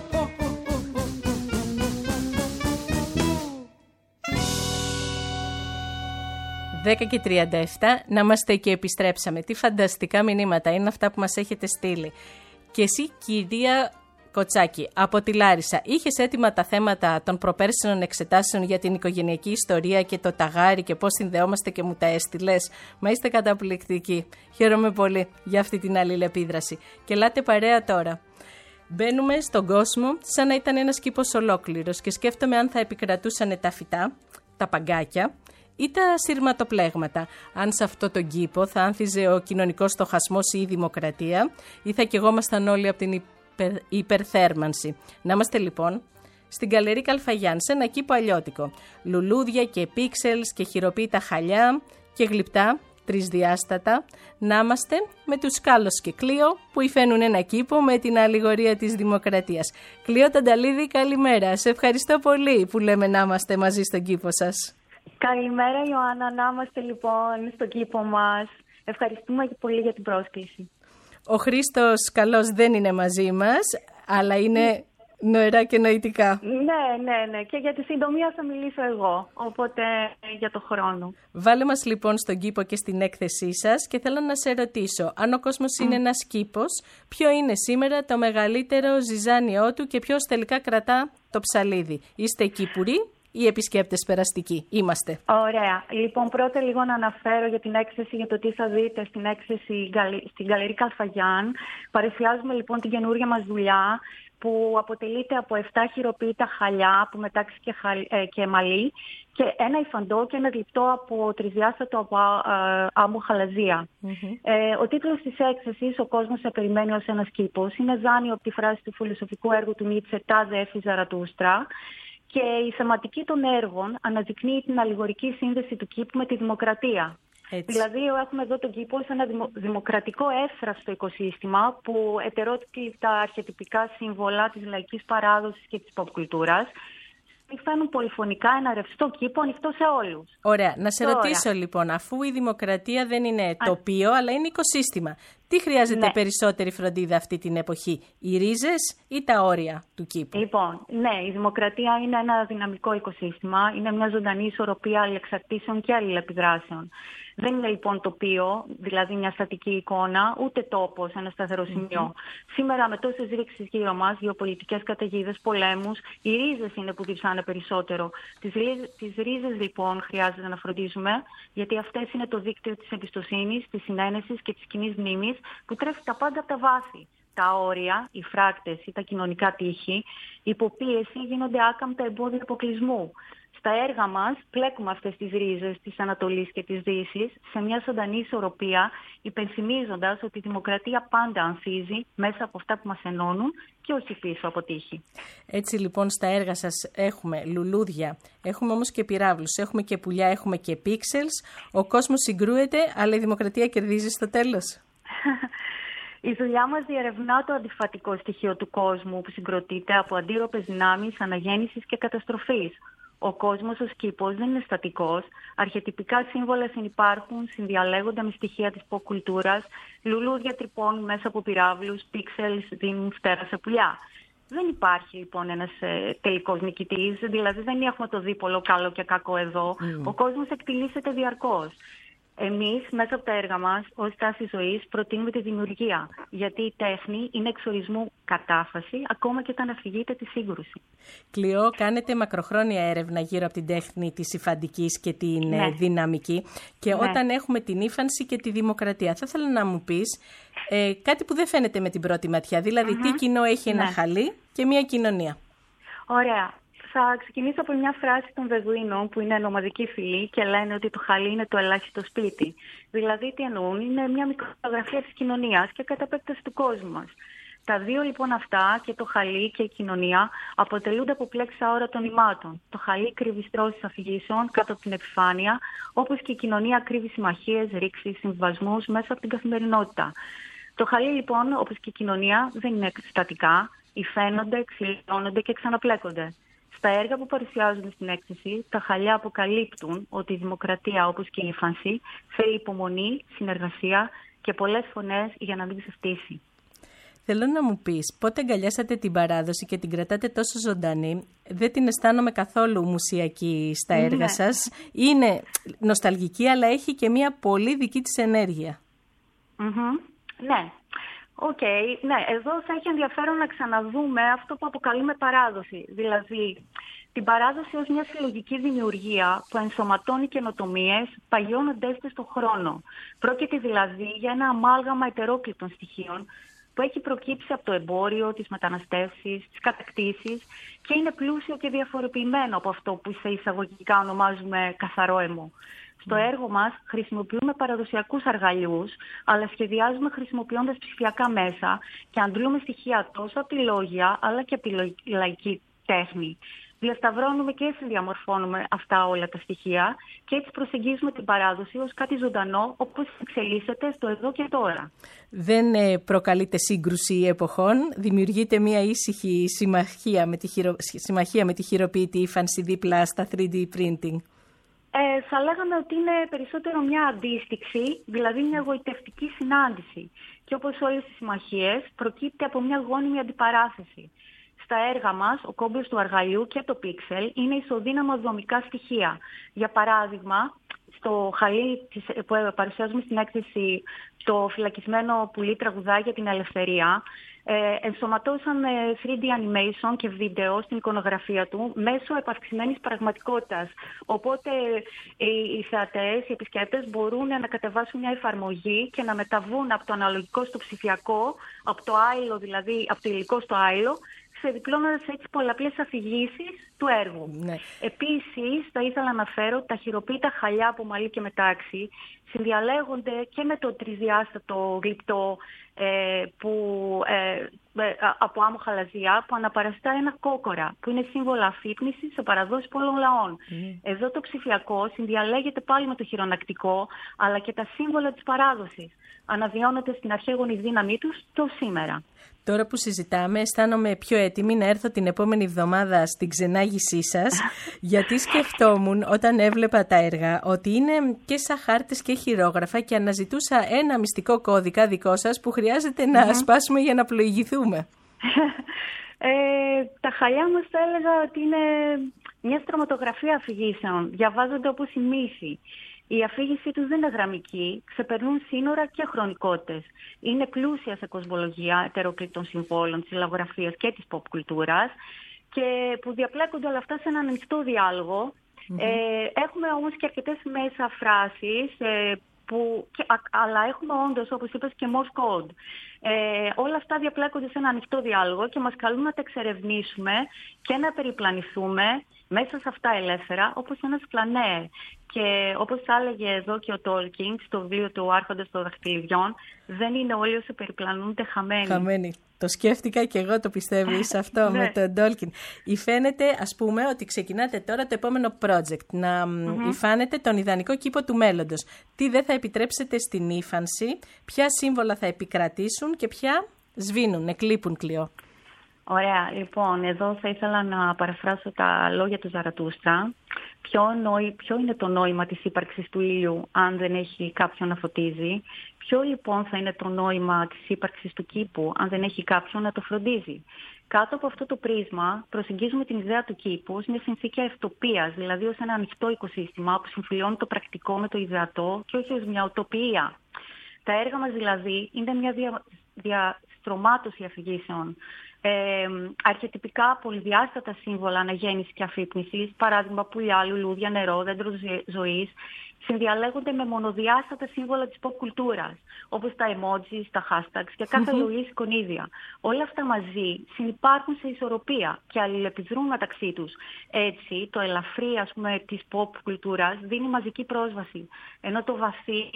D: 10:37, να είμαστε και επιστρέψαμε. Τι φανταστικά μηνύματα είναι αυτά που μας έχετε στείλει. Και εσύ, κυρία Κοτσάκη, από τη Λάρισα, είχες έτοιμα τα θέματα των προπέρσινων εξετάσεων για την οικογενειακή ιστορία και το ταγάρι και πώς συνδεόμαστε και μου τα έστειλες? Μα είστε καταπληκτικοί. Χαίρομαι πολύ για αυτή την αλληλεπίδραση. Και ελάτε παρέα τώρα. Μπαίνουμε στον κόσμο σαν να ήταν ένας κήπος ολόκληρος και σκέφτομαι αν θα επικρατούσαν τα φυτά, τα παγκάκια ή τα σειρματοπλέγματα. Αν σε αυτό τον κήπο θα άνθιζε ο κοινωνικός στοχασμός ή η δημοκρατία, ή θα καιγόμασταν όλοι από την υπερθέρμανση. Να είμαστε λοιπόν στην Γκαλερί Καλφαγιάν, σε ένα κήπο αλλιώτικο. Λουλούδια και πίξελς και χειροποίητα χαλιά και γλυπτά, τρισδιάστατα. Να είμαστε με τους Κάλλος και Κλείο που υφαίνουν ένα κήπο με την αλληγορία της δημοκρατίας. Κλείο Τανταλίδη, καλημέρα. Σε ευχαριστώ πολύ που λέμε να είμαστε μαζί στον κήπο σας.
I: Καλημέρα Ιωάννα, να είμαστε λοιπόν στον κήπο μας. Ευχαριστούμε πολύ για την πρόσκληση.
D: Ο Χρήστος Καλός δεν είναι μαζί μας, αλλά είναι νοερά και νοητικά.
I: Ναι. Και για τη συντομία θα μιλήσω εγώ, οπότε για το χρόνο.
D: Βάλε μας λοιπόν στον κήπο και στην έκθεσή σας και θέλω να σε ρωτήσω, αν ο κόσμος είναι ένας κήπος, ποιο είναι σήμερα το μεγαλύτερο ζυζάνιό του και ποιος τελικά κρατά το ψαλίδι? Είστε κήπουροι ή επισκέπτες περαστικοί? Είμαστε.
I: Ωραία. Λοιπόν, πρώτα λίγο να αναφέρω για την έκθεση, για το τι θα δείτε στην έκθεση στην Γκαλερί Καλφαγιάν. Παρουσιάζουμε λοιπόν την καινούργια μας δουλειά, που αποτελείται από 7 χειροποίητα χαλιά από μετάξι και μαλλί και ένα υφαντό και ένα γλυπτό από τρισδιάστατο από άμμο χαλαζία. Ο τίτλος της έκθεσης, «Ο κόσμος σε περιμένει ως ένας κήπος», είναι δάνειο από τη φράση του φιλοσοφικού έργου του Νίτσε «Τάδε έφη Ζαρατούστρα». Και η θεματική των έργων αναδεικνύει την αλληγορική σύνδεση του κήπου με τη δημοκρατία. Έτσι. Δηλαδή, έχουμε εδώ τον κήπο σε ένα δημοκρατικό εύθραυστο οικοσύστημα που ετερόκει τα αρχετυπικά σύμβολα της λαϊκής παράδοσης και της ποπ-κουλτούρας. Φαίνουν πολυφωνικά ένα ρευστό κήπο ανοιχτό σε όλους.
D: Ωραία. Να σε ρωτήσω λοιπόν, αφού η δημοκρατία δεν είναι τοπίο, αλλά είναι οικοσύστημα, τι χρειάζεται περισσότερη φροντίδα αυτή την εποχή, οι ρίζες ή τα όρια του κήπου?
I: Λοιπόν, ναι, η δημοκρατία είναι ένα δυναμικό οικοσύστημα, είναι μια ζωντανή ισορροπία αλληλεξαρτήσεων και αλληλεπιδράσεων. Δεν είναι λοιπόν τοπίο, δηλαδή μια στατική εικόνα, ούτε τόπος, ένα σταθερό σημείο. Σήμερα, με τόσες ρήξεις γύρω μας, γεωπολιτικές καταιγίδες, πολέμους, οι ρίζες είναι που διψάνε περισσότερο. Τις ρίζες λοιπόν χρειάζεται να φροντίζουμε, γιατί αυτές είναι το δίκτυο της εμπιστοσύνης, της συνένεσης και της κοινής μνήμης που τρέφει τα πάντα από τα βάθη. Τα όρια, οι φράκτες ή τα κοινωνικά τείχη, υποπίεση γίνονται άκαμπτα εμπόδια αποκλεισμού. Στα έργα μας πλέκουμε αυτές τις ρίζες της Ανατολής και της Δύσης σε μια ζωντανή ισορροπία, υπενθυμίζοντας ότι η δημοκρατία πάντα ανθίζει μέσα από αυτά που μας ενώνουν και όχι πίσω από τύχη.
D: Έτσι λοιπόν στα έργα σας έχουμε λουλούδια, έχουμε όμως και πυράβλους, έχουμε και πουλιά, έχουμε και πίξελς. Ο κόσμος συγκρούεται, αλλά η δημοκρατία κερδίζει στο τέλος.
I: Η δουλειά μας διερευνά το αντιφατικό στοιχείο του κόσμου που συγκροτείται από αντίρροπες δυνάμεις αναγέννησης και καταστροφής. Ο κόσμος ως κήπος δεν είναι στατικός. Αρχετυπικά σύμβολα συνυπάρχουν, συνδιαλέγονται με στοιχεία της ποπ-κουλτούρας, λουλούδια τρυπώνουν μέσα από πυράβλους, πίξελς δίνουν φτερά σε πουλιά. Δεν υπάρχει λοιπόν ένας τελικός νικητής, δηλαδή δεν έχουμε το δίπολο καλό και κακό εδώ. Ο κόσμος εκτιλήσεται διαρκώς. Εμείς, μέσα από τα έργα μας, ως τάση ζωής, προτείνουμε τη δημιουργία. Γιατί η τέχνη είναι εξορισμού κατάφαση, ακόμα και όταν αφηγείται τη σύγκρουση.
D: Κλειό, κάνετε μακροχρόνια έρευνα γύρω από την τέχνη της υφαντικής και την δυναμική. Και όταν έχουμε την ύφανση και τη δημοκρατία, θα ήθελα να μου πεις κάτι που δεν φαίνεται με την πρώτη ματιά. Δηλαδή, τι κοινό έχει ένα χαλί και μια κοινωνία?
I: Ωραία. Θα ξεκινήσω από μια φράση των Βεδουίνων που είναι νομαδικοί φίλοι και λένε ότι το χαλί είναι το ελάχιστο σπίτι. Δηλαδή τι εννοούν? Είναι μια μικροφωτογραφία της κοινωνίας και κατά επέκταση του κόσμου μας. Τα δύο λοιπόν αυτά, και το χαλί και η κοινωνία, αποτελούνται από πλέξη αόρατων ημάτων. Το χαλί κρύβει στρώσεις αφηγήσεων κάτω από την επιφάνεια, όπως και η κοινωνία κρύβει συμμαχίες, ρήξεις, συμβιβασμούς μέσα από την καθημερινότητα. Το χαλί λοιπόν, όπως και η κοινωνία, δεν είναι στατικά, υφαίνονται, εξηλώνονται και ξαναπλέκονται. Στα έργα που παρουσιάζονται στην έκθεση, τα χαλιά αποκαλύπτουν ότι η δημοκρατία, όπως και η ύφανση, θέλει υπομονή, συνεργασία και πολλές φωνές για να μην ξεφτύσει.
D: Θέλω να μου πεις, πότε αγκαλιάσατε την παράδοση και την κρατάτε τόσο ζωντανή? Δεν την αισθάνομαι καθόλου μουσιακή στα έργα σας. Είναι νοσταλγική, αλλά έχει και μια πολύ δική της ενέργεια.
I: Ναι. Ναι, εδώ θα έχει ενδιαφέρον να ξαναδούμε αυτό που αποκαλούμε παράδοση. Δηλαδή, την παράδοση ως μια συλλογική δημιουργία που ενσωματώνει καινοτομίες, παγιώνοντές τις στον χρόνο. Πρόκειται δηλαδή για ένα αμάλγαμα ετερόκλητων στοιχείων που έχει προκύψει από το εμπόριο, τις μεταναστεύσεις, τις κατακτήσεις και είναι πλούσιο και διαφοροποιημένο από αυτό που σε εισαγωγικά ονομάζουμε καθαρό αιμο. Στο έργο μας χρησιμοποιούμε παραδοσιακούς αργαλιούς, αλλά σχεδιάζουμε χρησιμοποιώντας ψηφιακά μέσα και αντλούμε στοιχεία τόσο από τη λόγια, αλλά και από τη λαϊκή τέχνη. Διασταυρώνουμε και συνδιαμορφώνουμε αυτά όλα τα στοιχεία και έτσι προσεγγίζουμε την παράδοση ως κάτι ζωντανό, όπως εξελίσσεται στο εδώ και τώρα.
D: Δεν προκαλείται σύγκρουση εποχών, δημιουργείται μια ήσυχη συμμαχία με τη χειροποίητη ύφανση δίπλα στα 3D printing.
I: Θα λέγαμε ότι είναι περισσότερο μια αντίστοιξη, δηλαδή μια εγωιτευτική συνάντηση. Και όπως όλες τις συμμαχίες, προκύπτει από μια γόνιμη αντιπαράθεση. Στα έργα μας, ο κόμπος του αργαλιού και το πίξελ είναι ισοδύναμα δομικά στοιχεία. Για παράδειγμα, στο χαλί που παρουσιάζουμε στην έκθεση, το φυλακισμένο πουλί τραγουδάει για την ελευθερία, ενσωματώσαν 3D animation και βίντεο στην εικονογραφία του μέσω επαυξημένης πραγματικότητας. Οπότε οι θεατές, οι επισκέπτες μπορούν να κατεβάσουν μια εφαρμογή και να μεταβούν από το αναλογικό στο ψηφιακό, από το άειλο, δηλαδή από το υλικό στο άειλο, ξεδιπλώνοντας έτσι πολλαπλές αφηγήσεις του έργου. Ναι. Επίσης, θα ήθελα να αναφέρω ότι τα χειροποίητα χαλιά από μαλλί και μετάξι συνδιαλέγονται και με το τρισδιάστατο γλυπτό από άμμο χαλαζιά που αναπαραστά ένα κόκορα, που είναι σύμβολο αφύπνισης σε παραδόσεις πολλών λαών. Εδώ το ψηφιακό συνδιαλέγεται πάλι με το χειρονακτικό, αλλά και τα σύμβολα της παράδοσης, αναβιώνονται στην αρχαίγονη δύναμή τους το σήμερα.
D: Τώρα που συζητάμε, αισθάνομαι πιο έτοιμη να έρθω την επόμενη εβδομάδα στην ξενάγησή σας, γιατί σκεφτόμουν όταν έβλεπα τα έργα ότι είναι και σαν χάρτες και χειρόγραφα και αναζητούσα ένα μυστικό κώδικα δικό σας που χρειάζεται να σπάσουμε για να πλοηγηθούμε.
I: Τα χαλιά μας θα έλεγα ότι είναι μια στρωματογραφία αφηγήσεων. Διαβάζονται όπως η μύση. Η αφήγησή τους δεν είναι γραμμική, ξεπερνούν σύνορα και χρονικότητες. Είναι πλούσια σε κοσμολογία ετεροκλήτων συμβόλων της λαογραφίας και της pop κουλτούρας και που διαπλέκονται όλα αυτά σε έναν ανοιχτό διάλογο. Έχουμε όμως και αρκετές μέσα φράσεις, αλλά έχουμε όντως, όπως είπες, και Morse code. Όλα αυτά διαπλέκονται σε ένα ανοιχτό διάλογο και μας καλούν να τα εξερευνήσουμε και να περιπλανηθούμε μέσα σε αυτά ελεύθερα, όπως ένας φλανέρ. Και όπως έλεγε εδώ και ο Τόλκιν στο βιβλίο του Άρχοντας των Δαχτυλιδιών, δεν είναι όλοι όσοι περιπλανούνται χαμένοι.
D: Το σκέφτηκα και εγώ, το πιστεύεις αυτό με τον Τόλκιν. Φαίνεται, ας πούμε, ότι ξεκινάτε τώρα το επόμενο project, να υφάνετε τον ιδανικό κήπο του μέλλοντος. Τι δεν θα επιτρέψετε στην ύφανση, ποια σύμβολα θα επικρατήσουν και ποια σβήνουν, εκλείπουν, Κλειό.
I: Ωραία. Λοιπόν, εδώ θα ήθελα να παραφράσω τα λόγια του Ζαρατούστρα. Ποιο είναι το νόημα της ύπαρξης του ήλιου αν δεν έχει κάποιον να φωτίζει? Ποιο λοιπόν θα είναι το νόημα της ύπαρξης του κήπου αν δεν έχει κάποιον να το φροντίζει? Κάτω από αυτό το πρίσμα προσεγγίζουμε την ιδέα του κήπου ως μια συνθήκη ευτοπίας, δηλαδή ως ένα ανοιχτό οικοσύστημα που συμφιλιώνει το πρακτικό με το ιδεατό και όχι ως μια οτοπία. Τα έργα μας δηλαδή είναι μια διαστρωμάτωση αφηγήσεων. Αρχετυπικά πολυδιάστατα σύμβολα αναγέννησης και αφύπνισης, παράδειγμα πουλιά, λουλούδια, νερό, δέντρο ζωής, συνδιαλέγονται με μονοδιάστατα σύμβολα της pop κουλτούρας, όπως τα emojis, τα hashtags και κάθε λογής εικονίδια. Όλα αυτά μαζί συνυπάρχουν σε ισορροπία και αλληλεπιδρούν μεταξύ τους. Έτσι, το ελαφρύ, της pop κουλτούρας δίνει μαζική πρόσβαση, ενώ το βαθύ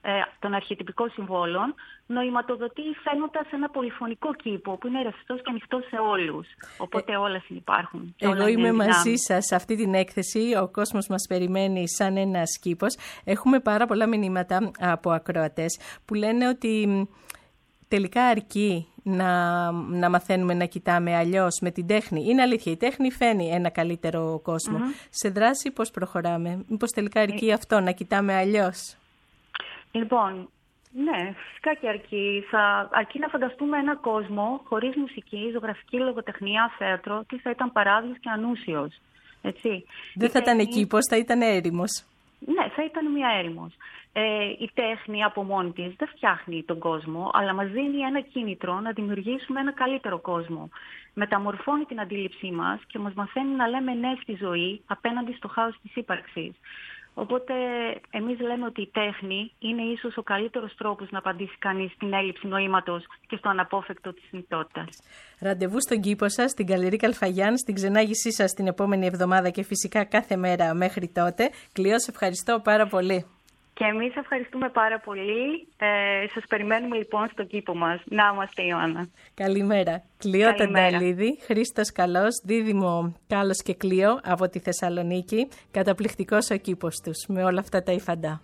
I: των αρχετυπικών συμβόλων, νοηματοδοτεί φαίνοντας ένα πολυφωνικό κήπο που είναι ρευστός και ανοιχτός σε όλους. Οπότε όλα συνυπάρχουν.
D: Εγώ είμαι μαζί σας σε αυτή την έκθεση. Ο κόσμος μας περιμένει σαν ένας κήπος. Έχουμε πάρα πολλά μηνύματα από ακροατές που λένε ότι τελικά αρκεί να μαθαίνουμε να κοιτάμε αλλιώς με την τέχνη. Είναι αλήθεια, η τέχνη φαίνει ένα καλύτερο κόσμο. Σε δράση πώς προχωράμε? Μήπως τελικά αρκεί αυτό, να κοιτάμε αλλιώς?
I: Λοιπόν, ναι, φυσικά και αρκεί να φανταστούμε ένα κόσμο χωρίς μουσική, ζωγραφική, λογοτεχνία, θέατρο, τι θα ήταν παράδειος και ανούσιος. Έτσι.
D: Δεν θα ήταν κήπος, θα ήταν έρημος.
I: Ναι, θα ήταν μια έρημος. Η τέχνη από μόνη της δεν φτιάχνει τον κόσμο, αλλά μας δίνει ένα κίνητρο να δημιουργήσουμε ένα καλύτερο κόσμο. Μεταμορφώνει την αντίληψή μας και μας μαθαίνει να λέμε ναι στη ζωή απέναντι στο χάος της ύπαρξης. Οπότε εμείς λέμε ότι η τέχνη είναι ίσως ο καλύτερος τρόπος να απαντήσει κανείς στην έλλειψη νοήματος και στο αναπόφευκτο της θνητότητας.
G: Ραντεβού στον κήπο σας, στην Γκαλερί Καλφαγιάν, στην ξενάγησή σας την επόμενη εβδομάδα και φυσικά κάθε μέρα μέχρι τότε. Κλειώ, σε ευχαριστώ πάρα πολύ.
I: Και εμείς ευχαριστούμε πάρα πολύ. Σας περιμένουμε λοιπόν στον κήπο μας. Να είμαστε, Ιωάννα.
G: Καλημέρα. Κλειώ Τανταλίδη, Χρήστος Καλός, Δίδυμο Κάλλος και Κλειώ από τη Θεσσαλονίκη. Καταπληκτικός ο κήπος τους με όλα αυτά τα υφαντά.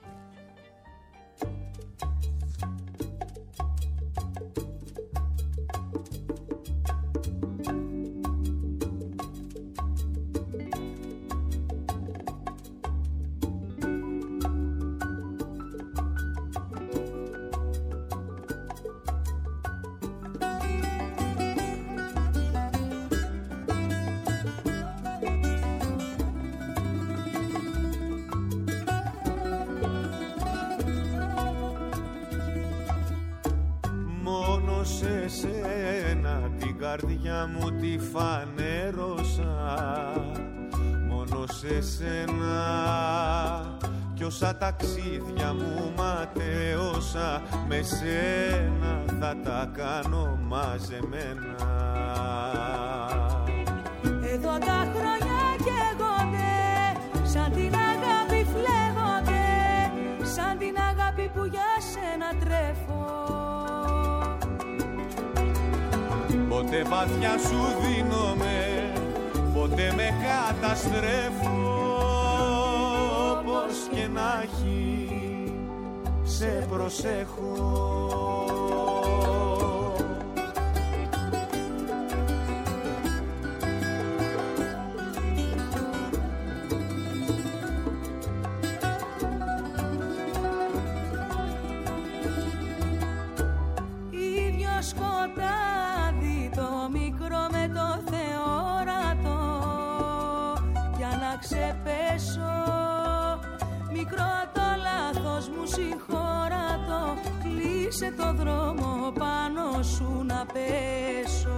B: Σε σένα την καρδιά μου τη φανέρωσα, μόνο σε σένα κι όσα ταξίδια μου ματέωσα, με σένα θα τα κάνω μαζεμένα.
F: Εδώ τα χρόνια καίγονται, σαν την αγάπη φλέγονται, σαν την αγάπη που για σένα τρέφω.
B: Ποτέ βαθιά σου δίνομαι, ποτέ με καταστρέφω. Όπως και να έχει, σε προσέχω.
F: Ίδιο σκοτάδι το μικρό με το θεόρατο, για να ξεπέσω μικρό το λάθος μου συγχώρατο, κλείσε το δρόμο πάνω σου να πέσω.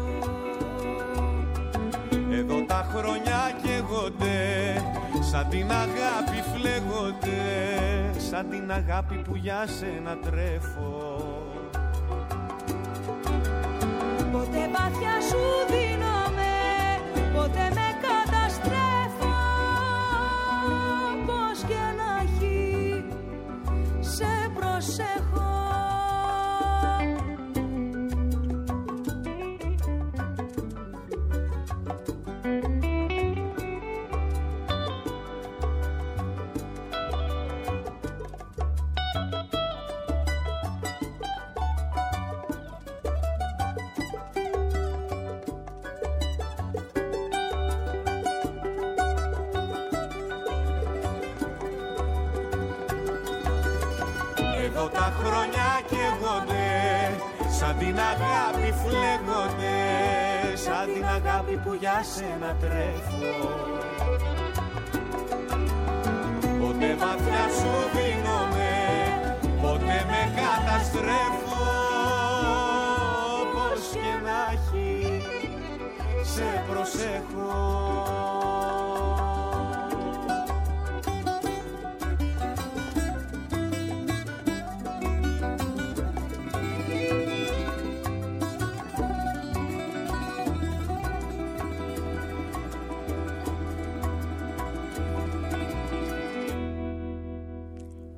B: Εδώ τα χρόνια καίγονται, σαν την αγάπη φλέγονται, σαν την αγάπη που για σένα τρέφω.
F: Ποτέ βαθιά σου δίνομαι, ποτέ με καταστρέφω. Πώς και να έχει, σε προσέχω.
B: Εδώ τα χρόνια καίγονται, σαν την αγάπη φλέγονται, σαν την αγάπη που για σένα τρέφω. Ποτέ βαθιά σου δίνομαι, ποτέ με καταστρέφω. Πώς και να έχει, σε προσέχω.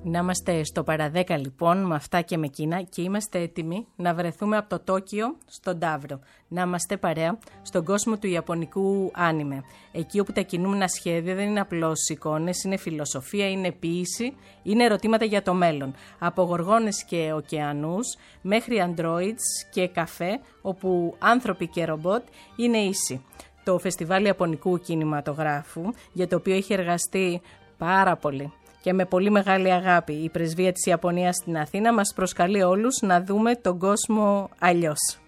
D: Να είμαστε στο παραδέκα λοιπόν με αυτά και με εκείνα και είμαστε έτοιμοι να βρεθούμε από το Τόκιο στον Ταύρο. Να είμαστε παρέα στον κόσμο του ιαπωνικού άνιμε. Εκεί όπου τα κινούμενα σχέδια δεν είναι απλώς εικόνες, είναι φιλοσοφία, είναι ποίηση, είναι ερωτήματα για το μέλλον. Από γοργόνες και ωκεανούς μέχρι androids και καφέ, όπου άνθρωποι και ρομπότ είναι ίσοι. Το Φεστιβάλ Ιαπωνικού Κινηματογράφου, για το οποίο έχει εργαστεί πάρα πολύ και με πολύ μεγάλη αγάπη η Πρεσβεία της Ιαπωνίας στην Αθήνα, μας προσκαλεί όλους να δούμε τον κόσμο αλλιώς.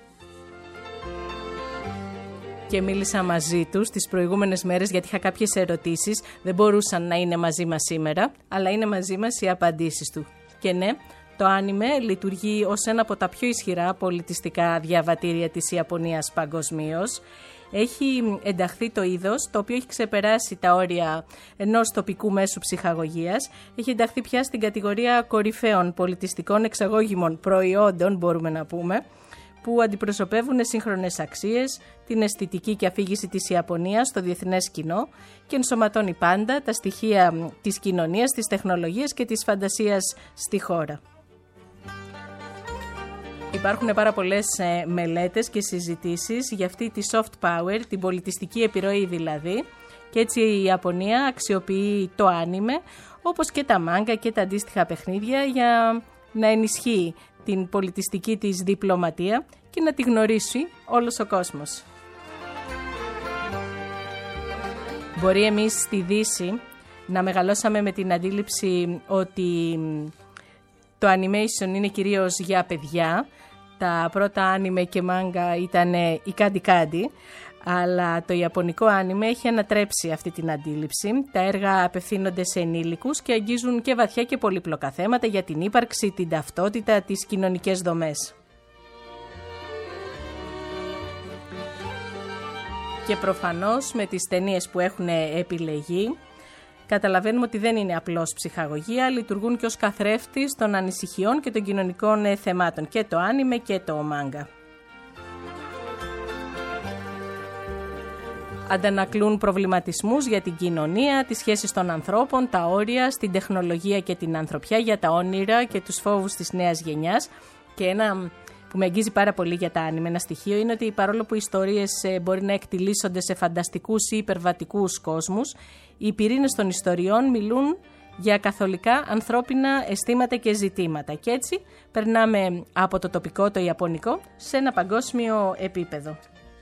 D: Και μίλησα μαζί τους τις προηγούμενες μέρες γιατί είχα κάποιες ερωτήσεις, δεν μπορούσαν να είναι μαζί μας σήμερα, αλλά είναι μαζί μας οι απαντήσεις του. Και ναι, το άνιμε λειτουργεί ως ένα από τα πιο ισχυρά πολιτιστικά διαβατήρια της Ιαπωνίας παγκοσμίως. Έχει ενταχθεί το είδος, το οποίο έχει ξεπεράσει τα όρια ενός τοπικού μέσου ψυχαγωγίας. Έχει ενταχθεί πια στην κατηγορία κορυφαίων πολιτιστικών εξαγώγημων προϊόντων, μπορούμε να πούμε, που αντιπροσωπεύουν σύγχρονες αξίες, την αισθητική και αφήγηση της Ιαπωνίας στο διεθνές κοινό και ενσωματώνει πάντα τα στοιχεία της κοινωνίας, της τεχνολογίας και της φαντασίας στη χώρα. Υπάρχουν πάρα πολλές μελέτες και συζητήσεις για αυτή τη soft power, την πολιτιστική επιρροή δηλαδή, και έτσι η Ιαπωνία αξιοποιεί το άνιμε, όπως και τα μάγκα και τα αντίστοιχα παιχνίδια, για να ενισχύει την πολιτιστική της διπλωματία και να τη γνωρίσει όλος ο κόσμος. Μπορεί εμείς στη Δύση να μεγαλώσαμε με την αντίληψη ότι το animation είναι κυρίως για παιδιά. Τα πρώτα άνιμε και μάγκα ήταν η Candy Candy, αλλά το ιαπωνικό άνιμε έχει ανατρέψει αυτή την αντίληψη. Τα έργα απευθύνονται σε ενήλικους και αγγίζουν και βαθιά και πολύπλοκα θέματα για την ύπαρξη, την ταυτότητα, τις κοινωνικές δομές. Και προφανώς με τις ταινίες που έχουν επιλεγεί, καταλαβαίνουμε ότι δεν είναι απλώς ψυχαγωγία, λειτουργούν και ως καθρέφτης των ανησυχιών και των κοινωνικών θεμάτων, και το άνιμε και το μάγκα. Αντανακλούν προβληματισμούς για την κοινωνία, τις σχέσεις των ανθρώπων, τα όρια, στην τεχνολογία και την ανθρωπιά, για τα όνειρα και τους φόβους της νέας γενιάς. Και ένα που με αγγίζει πάρα πολύ για τα άνιμε, ένα στοιχείο, είναι ότι παρόλο που οι ιστορίες μπορεί να εκτιλήσονται σε φανταστικούς ή υπερβατικούς κόσμους, οι πυρήνες των ιστοριών μιλούν για καθολικά ανθρώπινα αισθήματα και ζητήματα. Και έτσι περνάμε από το τοπικό, το ιαπωνικό, σε ένα παγκόσμιο επίπεδο.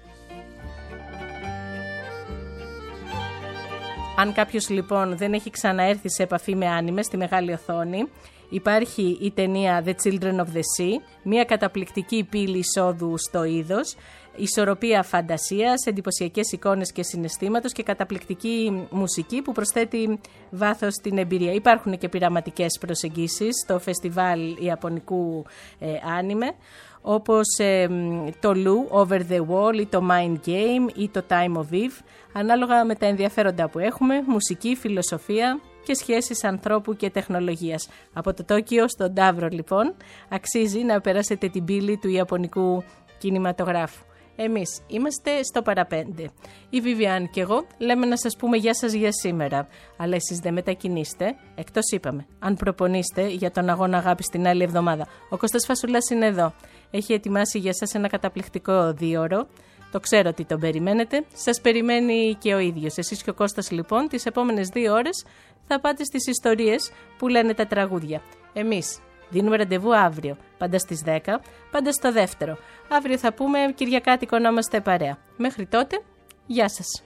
D: Αν κάποιος λοιπόν δεν έχει ξαναέρθει σε επαφή με άνιμε στη μεγάλη οθόνη, υπάρχει η ταινία The Children of the Sea, μια καταπληκτική πύλη εισόδου στο είδος, ισορροπία φαντασίας, εντυπωσιακές εικόνες και συναισθήματος και καταπληκτική μουσική που προσθέτει βάθος στην εμπειρία. Υπάρχουν και πειραματικές προσεγγίσεις στο φεστιβάλ ιαπωνικού άνιμε, όπως το Lu, Over the Wall ή το Mind Game ή το Time of Eve, ανάλογα με τα ενδιαφέροντα που έχουμε, μουσική, φιλοσοφία και σχέσεις ανθρώπου και τεχνολογίας. Από το Τόκιο στον Ταύρο λοιπόν αξίζει να περάσετε την πύλη του ιαπωνικού κινηματογράφου. Εμείς είμαστε στο παραπέντε. Η Βιβιάν και εγώ λέμε να σας πούμε γεια σας για σήμερα. Αλλά εσείς δεν μετακινήστε, εκτός είπαμε, αν προπονείστε για τον αγώνα αγάπης την άλλη εβδομάδα. Ο Κώστας Φασουλάς είναι εδώ. Έχει ετοιμάσει για σας ένα καταπληκτικό 2ωρο. Το ξέρω ότι τον περιμένετε. Σας περιμένει και ο ίδιος. Εσείς και ο Κώστας λοιπόν τις επόμενες 2 ώρες θα πάτε στις ιστορίες που λένε τα τραγούδια. Εμείς δίνουμε ραντεβού αύριο, πάντα στις 10, πάντα στο δεύτερο. Αύριο θα πούμε Κυριακάτικο να είμαστε παρέα. Μέχρι τότε, γεια σας.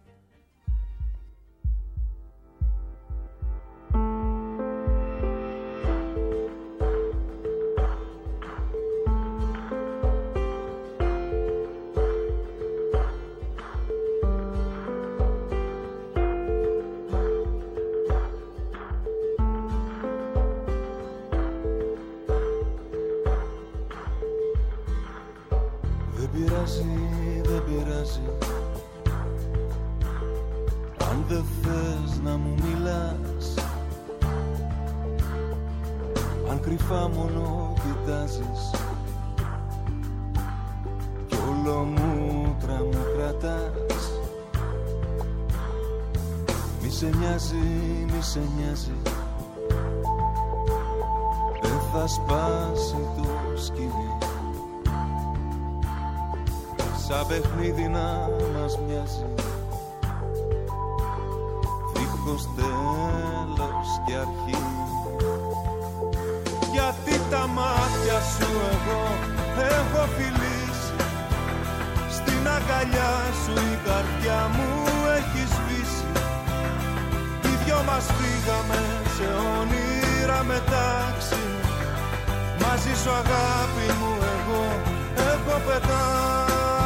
J: Δεν πειράζει αν δεν θες να μου μιλάς, αν κρυφά μόνο κοιτάζεις κι όλο μούτρα μου κρατάς. Μη σε νοιάζει, μη σε νοιάζει θα σπάσει το σκηνή. Σαν παιχνίδι να μας μοιάζει, δίχως τέλος και αρχή. Γιατί τα μάτια σου εγώ έχω φιλήσει, στην αγκαλιά σου η καρδιά μου έχει σβήσει. Οι δυο μας φύγαμε σε όνειρα μετάξι, μαζί σου αγάπη μου εγώ έχω πετάξει.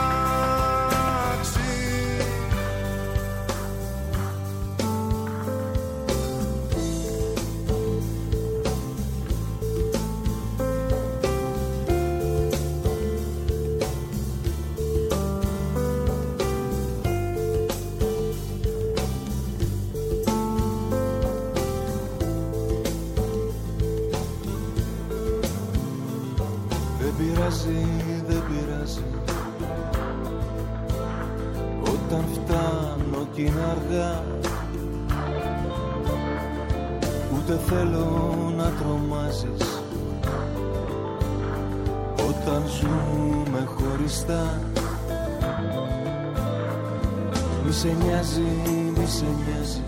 J: Δεν πειράζει, όταν φτάνω κι είναι αργά, ούτε θέλω να τρομάζεις, όταν ζούμε χωριστά. Μη σε νοιάζει, μη σε νοιάζει,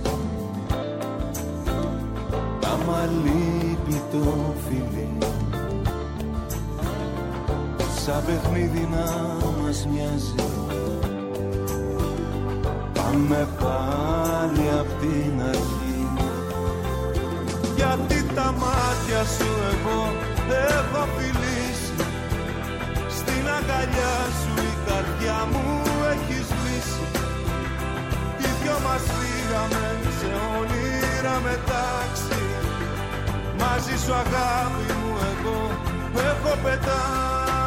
J: άμα λείπει το φιλί. Σαν παιχνίδι να μας μοιάζει, πάμε πάλι απ' την αρχή. Γιατί τα μάτια σου εγώ έχω φιλήσει, στην αγκαλιά σου η καρδιά μου έχει σβήσει. Οι δυο μας φύγαμε σε όνειρα μετάξι, μαζί σου αγάπη μου εγώ έχω πετάξει.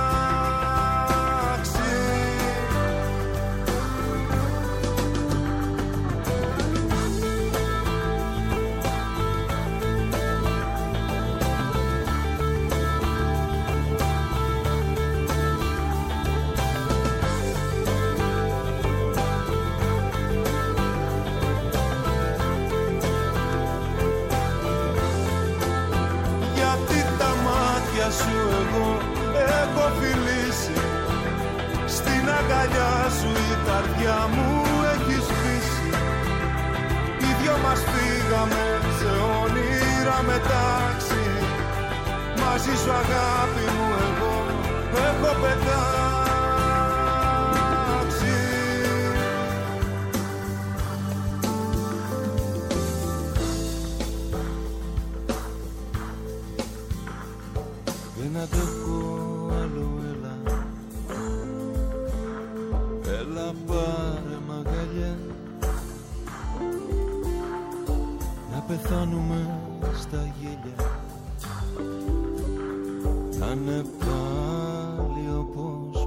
J: Σου εγώ έχω φιλήσει, στην αγκαλιά σου η καρδιά μου έχει σβήσει. Οι δυο μας φύγαμε σε όνειρα μετάξι, μαζί σου αγάπη μου εγώ έχω πετάξει. Δεν αντέχω άλλο, έλα πάρε μ' αγκαλιά, να πεθάνουμε στα γέλια, να είναι πάλι όπως